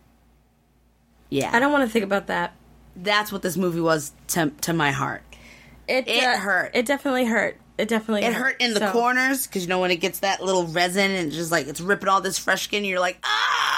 Yeah. I don't want to think about that. That's what this movie was to my heart. It hurt. It definitely hurt. It hurt in the corners, because, you know, when it gets that little resin and just, like, it's ripping all this fresh skin, you're like,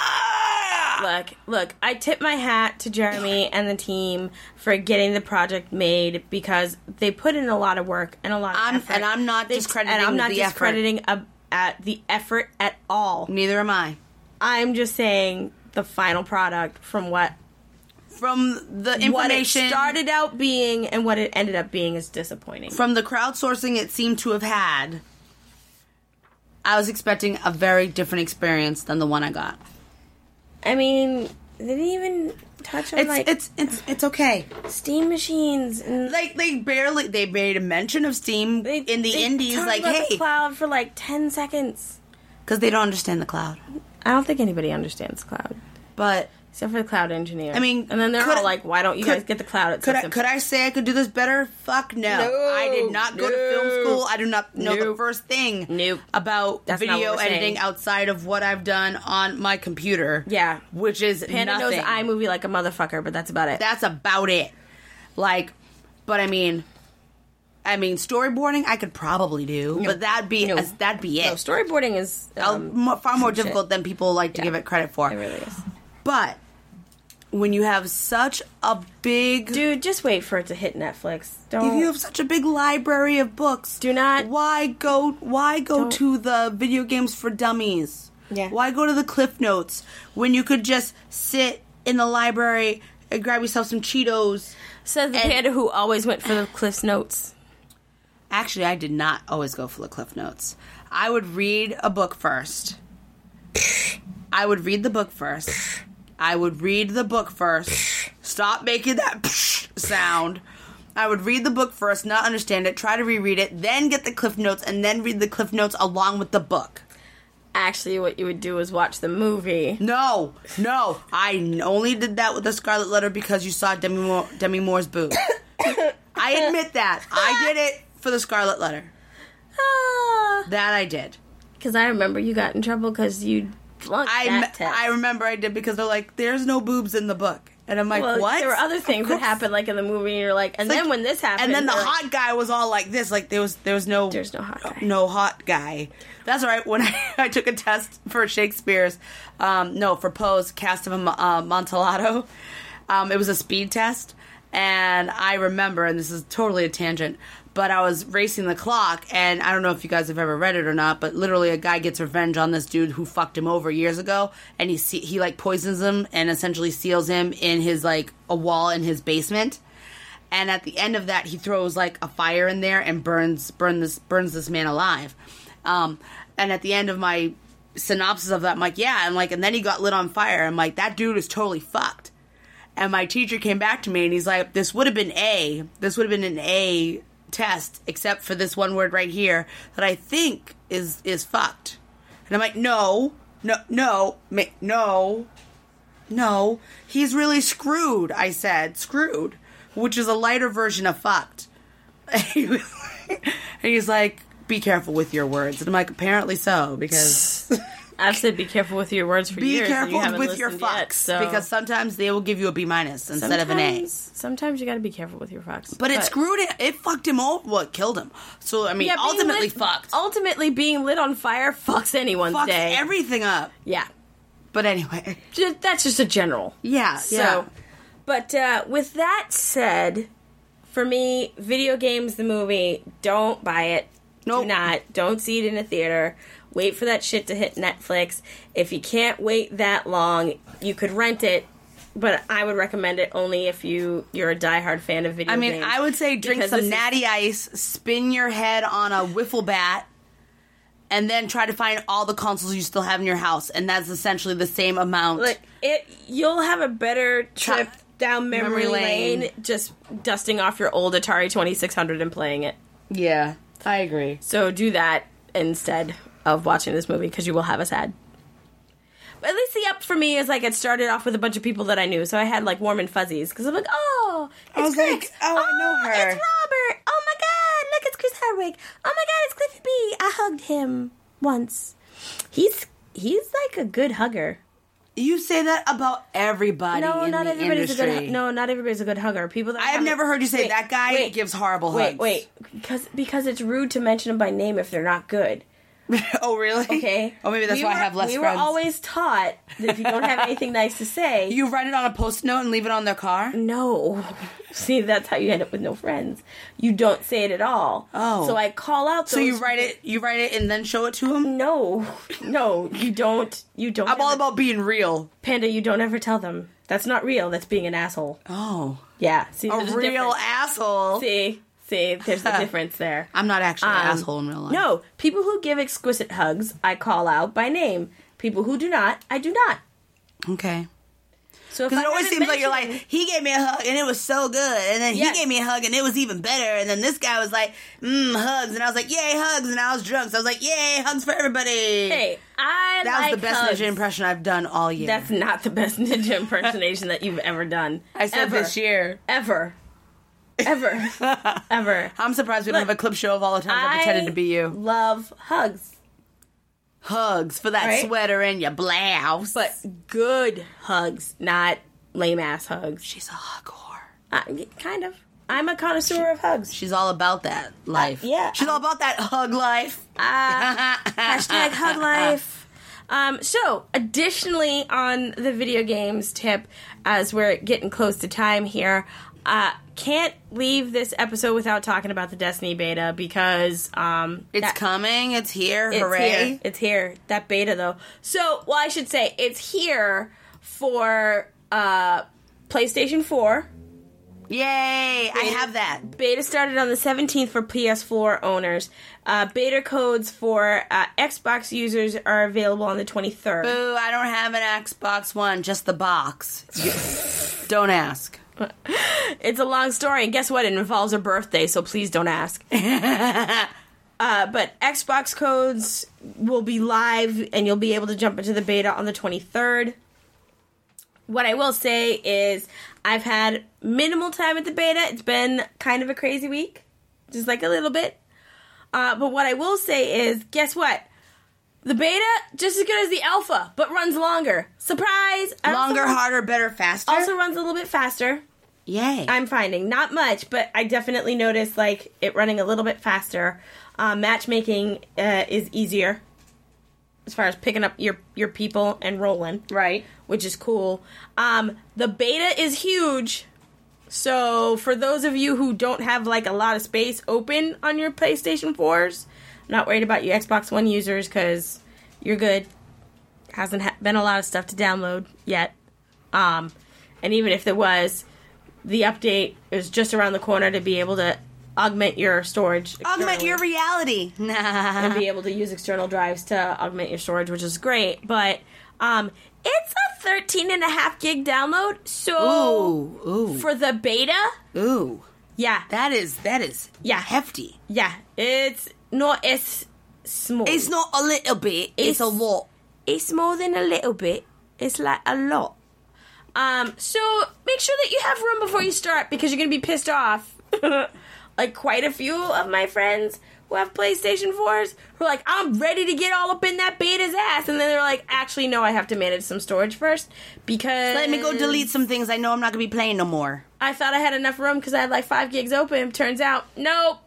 ah! Look, I tip my hat to Jeremy and the team for getting the project made, because they put in a lot of work and a lot of effort. And I'm not discrediting the effort. And I'm not discrediting the effort at all. Neither am I. I'm just saying the final product from the information, what it started out being and what it ended up being is disappointing. From the crowdsourcing it seemed to have had, I was expecting a very different experience than the one I got. I mean, they didn't even touch on it's okay. Steam machines and they made a mention of Steam in the indies. Like, about hey, the cloud for like 10 seconds because they don't understand the cloud. I don't think anybody understands cloud, but except for the cloud engineer. I mean, and then they're all like, "Why don't you guys get the cloud?" Could I say I could do this better? Fuck no. I did not go to film school. I do not know the first thing about video editing outside of what I've done on my computer. Yeah, which is Panda nothing. knows iMovie like a motherfucker, but that's about it. That's about it. Like, but I mean, storyboarding I could probably do, but that'd be it. No, storyboarding is far more difficult than people like to give it credit for. It really is. But when you have such a big... Dude, just wait for it to hit Netflix. If you have such a big library of books... Do not... Why go to the video games for dummies? Yeah. Why go to the Cliff Notes when you could just sit in the library and grab yourself some Cheetos? Says the panda who always went for the Cliff Notes. Actually, I did not always go for the Cliff Notes. I would read a book first. Stop making that sound. I would read the book first, not understand it, try to reread it, then get the Cliff Notes, and then read the Cliff Notes along with the book. Actually, what you would do is watch the movie. No. I only did that with the Scarlet Letter because you saw Demi Moore's boob. I admit that. I did it for the Scarlet Letter. That I did. Because I remember you got in trouble because you flunked that test. I remember I did because they're like, there's no boobs in the book. And I'm like, what? There were other things that happened like in the movie and you're like, and then when this happened. And then the hot guy was all like this. Like there was no... There's no hot guy. No hot guy. That's all right. When I took a test for Shakespeare's, for Poe's Cast of Amontillado, it was a speed test. And I remember, and this is totally a tangent, but I was racing the clock, and I don't know if you guys have ever read it or not, but literally a guy gets revenge on this dude who fucked him over years ago, and he like poisons him and essentially seals him in his like a wall in his basement. And at the end of that, he throws like a fire in there and burns this man alive. And at the end of my synopsis of that, I'm like, yeah, and then he got lit on fire. I'm like, that dude is totally fucked. And my teacher came back to me and he's like, this would have been an A test, except for this one word right here that I think is fucked. And I'm like, no, he's really screwed, I said. Screwed, which is a lighter version of fucked. And he's like, be careful with your words. And I'm like, apparently so, because... I've said be careful with your words for years. Be careful with your fucks, because sometimes they will give you a B- instead of an A. Sometimes you got to be careful with your fucks. But it screwed it. It fucked him over. Well, it killed him. So I mean, ultimately fucked. Ultimately, being lit on fire fucks anyone's day. Fucks everything up. Yeah. But anyway, that's just a general. Yeah. But with that said, for me, video games, the movie, don't buy it. Nope. Do not. Don't see it in a theater. Wait for that shit to hit Netflix. If you can't wait that long, you could rent it, but I would recommend it only if you're a diehard fan of video games. I would say drink some Natty Ice, spin your head on a wiffle bat, and then try to find all the consoles you still have in your house, and that's essentially the same amount. Look, you'll have a better trip down memory lane just dusting off your old Atari 2600 and playing it. Yeah, I agree. So do that instead of watching this movie, because you will have us had. But at least the up for me is like it started off with a bunch of people that I knew, so I had like warm and fuzzies because I'm like, oh, it's Chris. Like, I know her. It's Robert. Oh my god, look, it's Chris Hardwick. Oh my god, it's Cliffy B. I hugged him once. He's like a good hugger. You say that about everybody in the industry. Not everybody's a good hugger. People that I have never heard you say that guy gives horrible hugs. Because it's rude to mention them by name if they're not good. Oh, really? Okay. Oh, maybe that's why I have less friends. We were always taught that if you don't have anything nice to say... You write it on a Post-it note and leave it on their car? No. See, that's how you end up with no friends. You don't say it at all. Oh. So I call out those... So you write it and then show it to them? No, you don't. I'm all about being real. Panda, you don't ever tell them. That's not real. That's being an asshole. Oh. Yeah. See, a real asshole. See? See, there's a difference there. I'm not actually an asshole in real life. No, people who give exquisite hugs, I call out by name. People who do not, I do not. Okay. So because it always seems like you're like, he gave me a hug and it was so good, and then he gave me a hug and it was even better, and then this guy was like, hugs, and I was like, yay, hugs, and I was drunk, so I was like, yay, hugs for everybody. Hey, that was the best ninja impression I've done all year. That's not the best ninja impersonation that you've ever done. I said this year. Ever. I'm surprised we don't have a clip show of all the times I pretended to be you. Love hugs. Hugs for that sweater and your blouse. But good hugs, not lame-ass hugs. She's a hug whore. Kind of. I'm a connoisseur of hugs. She's all about that life. Yeah. She's all about that hug life. Hashtag hug life. So, additionally on the video games tip, as we're getting close to time here, can't leave this episode without talking about the Destiny beta because it's coming. It's here. Hooray! It's here. That beta though. So, well, I should say it's here for PlayStation 4. Yay! I have that. Beta started on the 17th for PS4 owners. Beta codes for Xbox users are available on the 23rd. Boo! I don't have an Xbox One. Just the box. Don't ask. It's a long story, and guess what? It involves a birthday, so please don't ask. But Xbox codes will be live, and you'll be able to jump into the beta on the 23rd. What I will say is I've had minimal time at the beta. It's been kind of a crazy week, just like a little bit. But what I will say is, guess what? The beta, just as good as the alpha, but runs longer. Surprise! Longer, harder, better, faster? Also runs a little bit faster. Yay. I'm finding. Not much, but I definitely noticed like it running a little bit faster. Matchmaking is easier as far as picking up your people and rolling. Right. Which is cool. The beta is huge. So for those of you who don't have like a lot of space open on your PlayStation 4s, I'm not worried about you Xbox One users because you're good. Hasn't been a lot of stuff to download yet. And even if there was, the update is just around the corner to be able to augment your storage. Augment your reality. And be able to use external drives to augment your storage, which is great. But it's a 13.5 gig download. So ooh. For the beta, yeah, that is hefty. Yeah, it's not as small. It's not a little bit. It's a lot. It's more than a little bit. It's like a lot. So make sure that you have room before you start because you're gonna be pissed off. Like quite a few of my friends who have PlayStation 4s who are like, I'm ready to get all up in that beta's ass. And then they're like, actually, no, I have to manage some storage first because... Let me go delete some things I know I'm not going to be playing no more. I thought I had enough room because I had like 5 gigs open. Turns out, nope.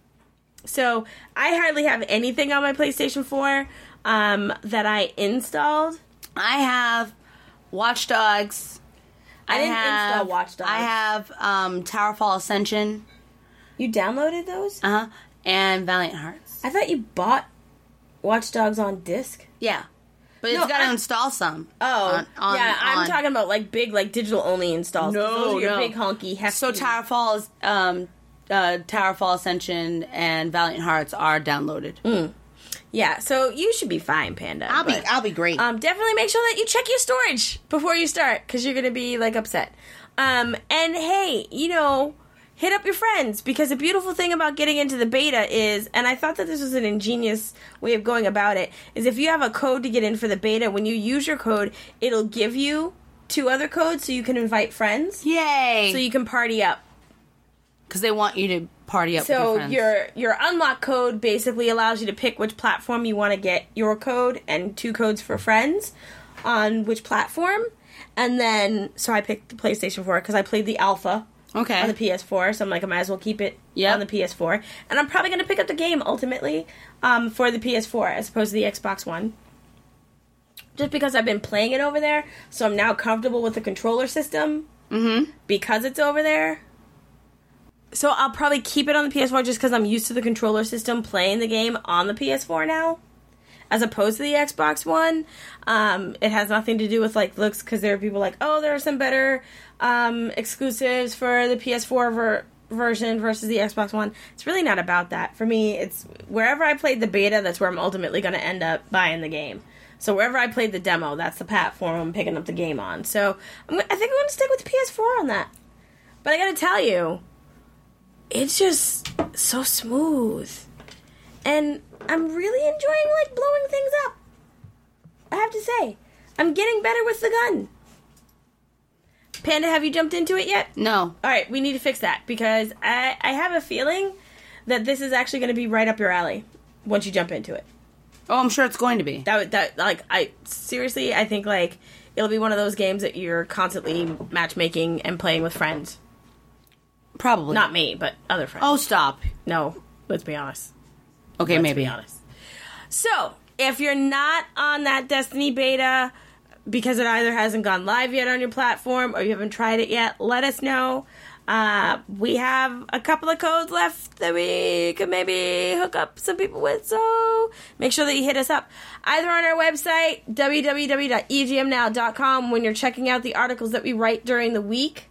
So I hardly have anything on my PlayStation 4 that I installed. I have Watch Dogs. I didn't install Watch Dogs. I have Towerfall Ascension. You downloaded those? Uh-huh. And Valiant Hearts. I thought you bought Watch Dogs on disc. Yeah. But it's got to install some. Oh. I'm talking about like big, like digital only installs. Those are your big honky hefty. So Towerfall Ascension and Valiant Hearts are downloaded. Yeah, so you should be fine, Panda. I'll be great. Definitely make sure that you check your storage before you start, because you're going to be, like, upset. And, hey, hit up your friends, because the beautiful thing about getting into the beta is, and I thought that this was an ingenious way of going about it, is if you have a code to get in for the beta, when you use your code, it'll give you 2 other codes so you can invite friends. Yay! So you can party up. Because they want you to party up with your friends. So your unlock code basically allows you to pick which platform you want to get your code and 2 codes for friends on which platform. And then, so I picked the PlayStation 4 because I played the alpha on the PS4. So I'm like, I might as well keep it on the PS4. And I'm probably going to pick up the game ultimately for the PS4 as opposed to the Xbox One. Just because I've been playing it over there. So I'm now comfortable with the controller system because it's over there. So I'll probably keep it on the PS4 just because I'm used to the controller system playing the game on the PS4 now, as opposed to the Xbox One. It has nothing to do with like looks, because there are people like, oh, there are some better exclusives for the PS4 version versus the Xbox One. It's really not about that. For me, it's wherever I played the beta, that's where I'm ultimately going to end up buying the game. So wherever I played the demo, that's the platform I'm picking up the game on. So I think I'm going to stick with the PS4 on that. But I got to tell you, it's just so smooth. And I'm really enjoying, like, blowing things up. I have to say. I'm getting better with the gun. Panda, have you jumped into it yet? No. All right, we need to fix that because I have a feeling that this is actually going to be right up your alley once you jump into it. Oh, I'm sure it's going to be. I think, like, it'll be one of those games that you're constantly matchmaking and playing with friends. Probably. Not me, but other friends. Oh, stop. No, let's be honest. Okay, maybe. Let's be honest. So, if you're not on that Destiny beta because it either hasn't gone live yet on your platform or you haven't tried it yet, let us know. We have a couple of codes left that we could maybe hook up some people with, so make sure that you hit us up. Either on our website, www.egmnow.com, when you're checking out the articles that we write during the week,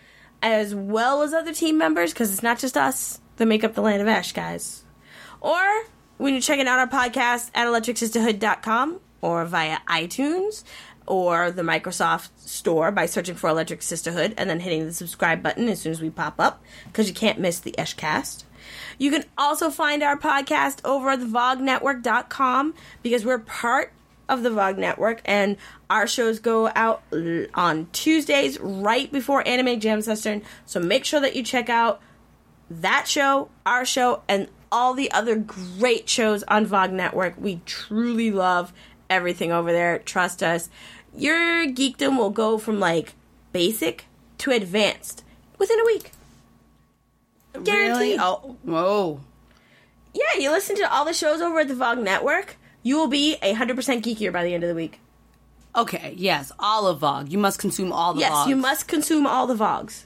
as well as other team members, because it's not just us that make up the Land of Ash, guys. Or when you're checking out our podcast at electricsisterhood.com or via iTunes or the Microsoft Store by searching for Electric Sisterhood and then hitting the subscribe button as soon as we pop up, because you can't miss the Eshcast. You can also find our podcast over at thevognetwork.com because we're part of the VOG Network, and our shows go out on Tuesdays right before Anime Jam Session, so make sure that you check out that show, our show, and all the other great shows on VOG Network. We truly love everything over there. Trust us. Your geekdom will go from, like, basic to advanced within a week. Guaranteed. Really? Oh, whoa. Yeah, you listen to all the shows over at the VOG Network, you will be 100% geekier by the end of the week. Okay, yes, all of VOG. You must consume all the VOGs. Yes, you must consume all the VOGs.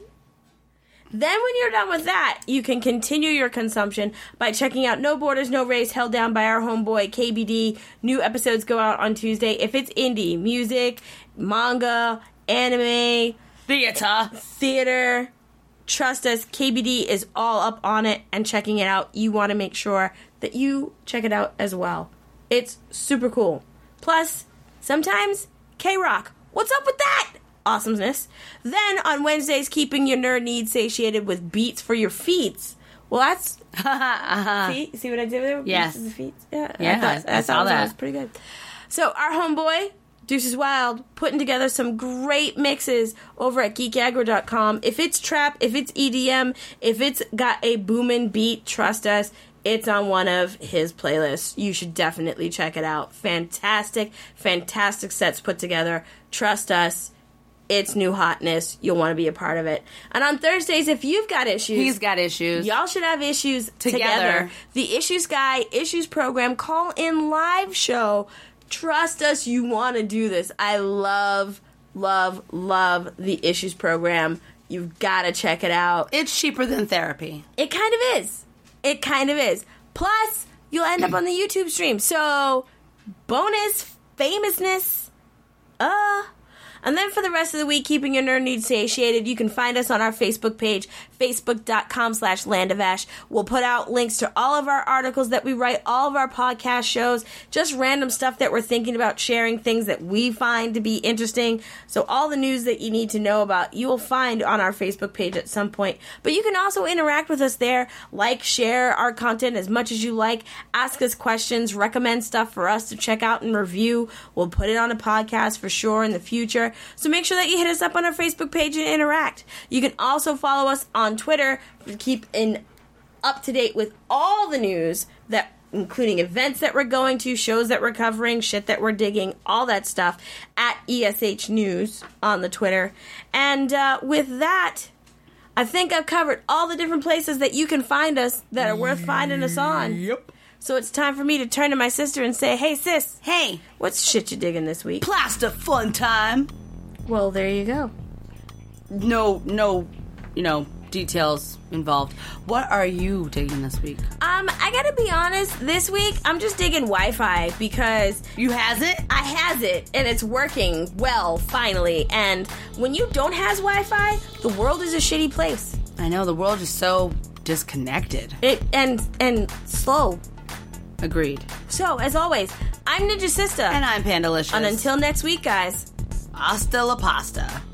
Then when you're done with that, you can continue your consumption by checking out No Borders, No Race, held down by our homeboy KBD. New episodes go out on Tuesday. If it's indie, music, manga, anime, theater, trust us, KBD is all up on it and checking it out. You want to make sure that you check it out as well. It's super cool. Plus, sometimes K-Rock. What's up with that? Awesomeness. Then on Wednesdays, keeping your nerd needs satiated with beats for your feet. Well, that's see what I did there? Yes. Beats of the feet. Yeah, I saw that. That was pretty good. So our homeboy Deuces Wild putting together some great mixes over at geekaggro.com. If it's trap, if it's EDM, if it's got a boomin' beat, trust us, it's on one of his playlists. You should definitely check it out. Fantastic sets put together. Trust us. It's new hotness. You'll want to be a part of it. And on Thursdays, if you've got issues... He's got issues. Y'all should have issues together. The Issues Guy, Issues Program, call-in live show. Trust us, you want to do this. I love the Issues Program. You've got to check it out. It's cheaper than therapy. It kind of is. Plus, you'll end up on the YouTube stream. So, bonus famousness. And then for the rest of the week, keeping your nerd needs satiated, you can find us on our Facebook page, facebook.com/landofash. We'll put out links to all of our articles that we write, all of our podcast shows, just random stuff that we're thinking about sharing, things that we find to be interesting. So all the news that you need to know about, you will find on our Facebook page at some point. But you can also interact with us there, like, share our content as much as you like, ask us questions, recommend stuff for us to check out and review. We'll put it on a podcast for sure in the future. So make sure that you hit us up on our Facebook page and interact. You can also follow us on Twitter to keep up to date with all the news, that including events that we're going to, shows that we're covering, shit that we're digging, all that stuff at ESH News on the Twitter. And with that, I think I've covered all the different places that you can find us that are worth finding us on. Yep. So it's time for me to turn to my sister and say, hey, sis. Hey. What's shit you digging this week? Plaster fun time. Well, there you go. No, details involved. What are you digging this week? I gotta be honest, this week, I'm just digging Wi-Fi because... You has it? I has it, and it's working well, finally. And when you don't have Wi-Fi, the world is a shitty place. I know, the world is so disconnected. And slow. Agreed. So, as always, I'm Ninja Sister. And I'm Pandalicious. And until next week, guys. Hasta la pasta.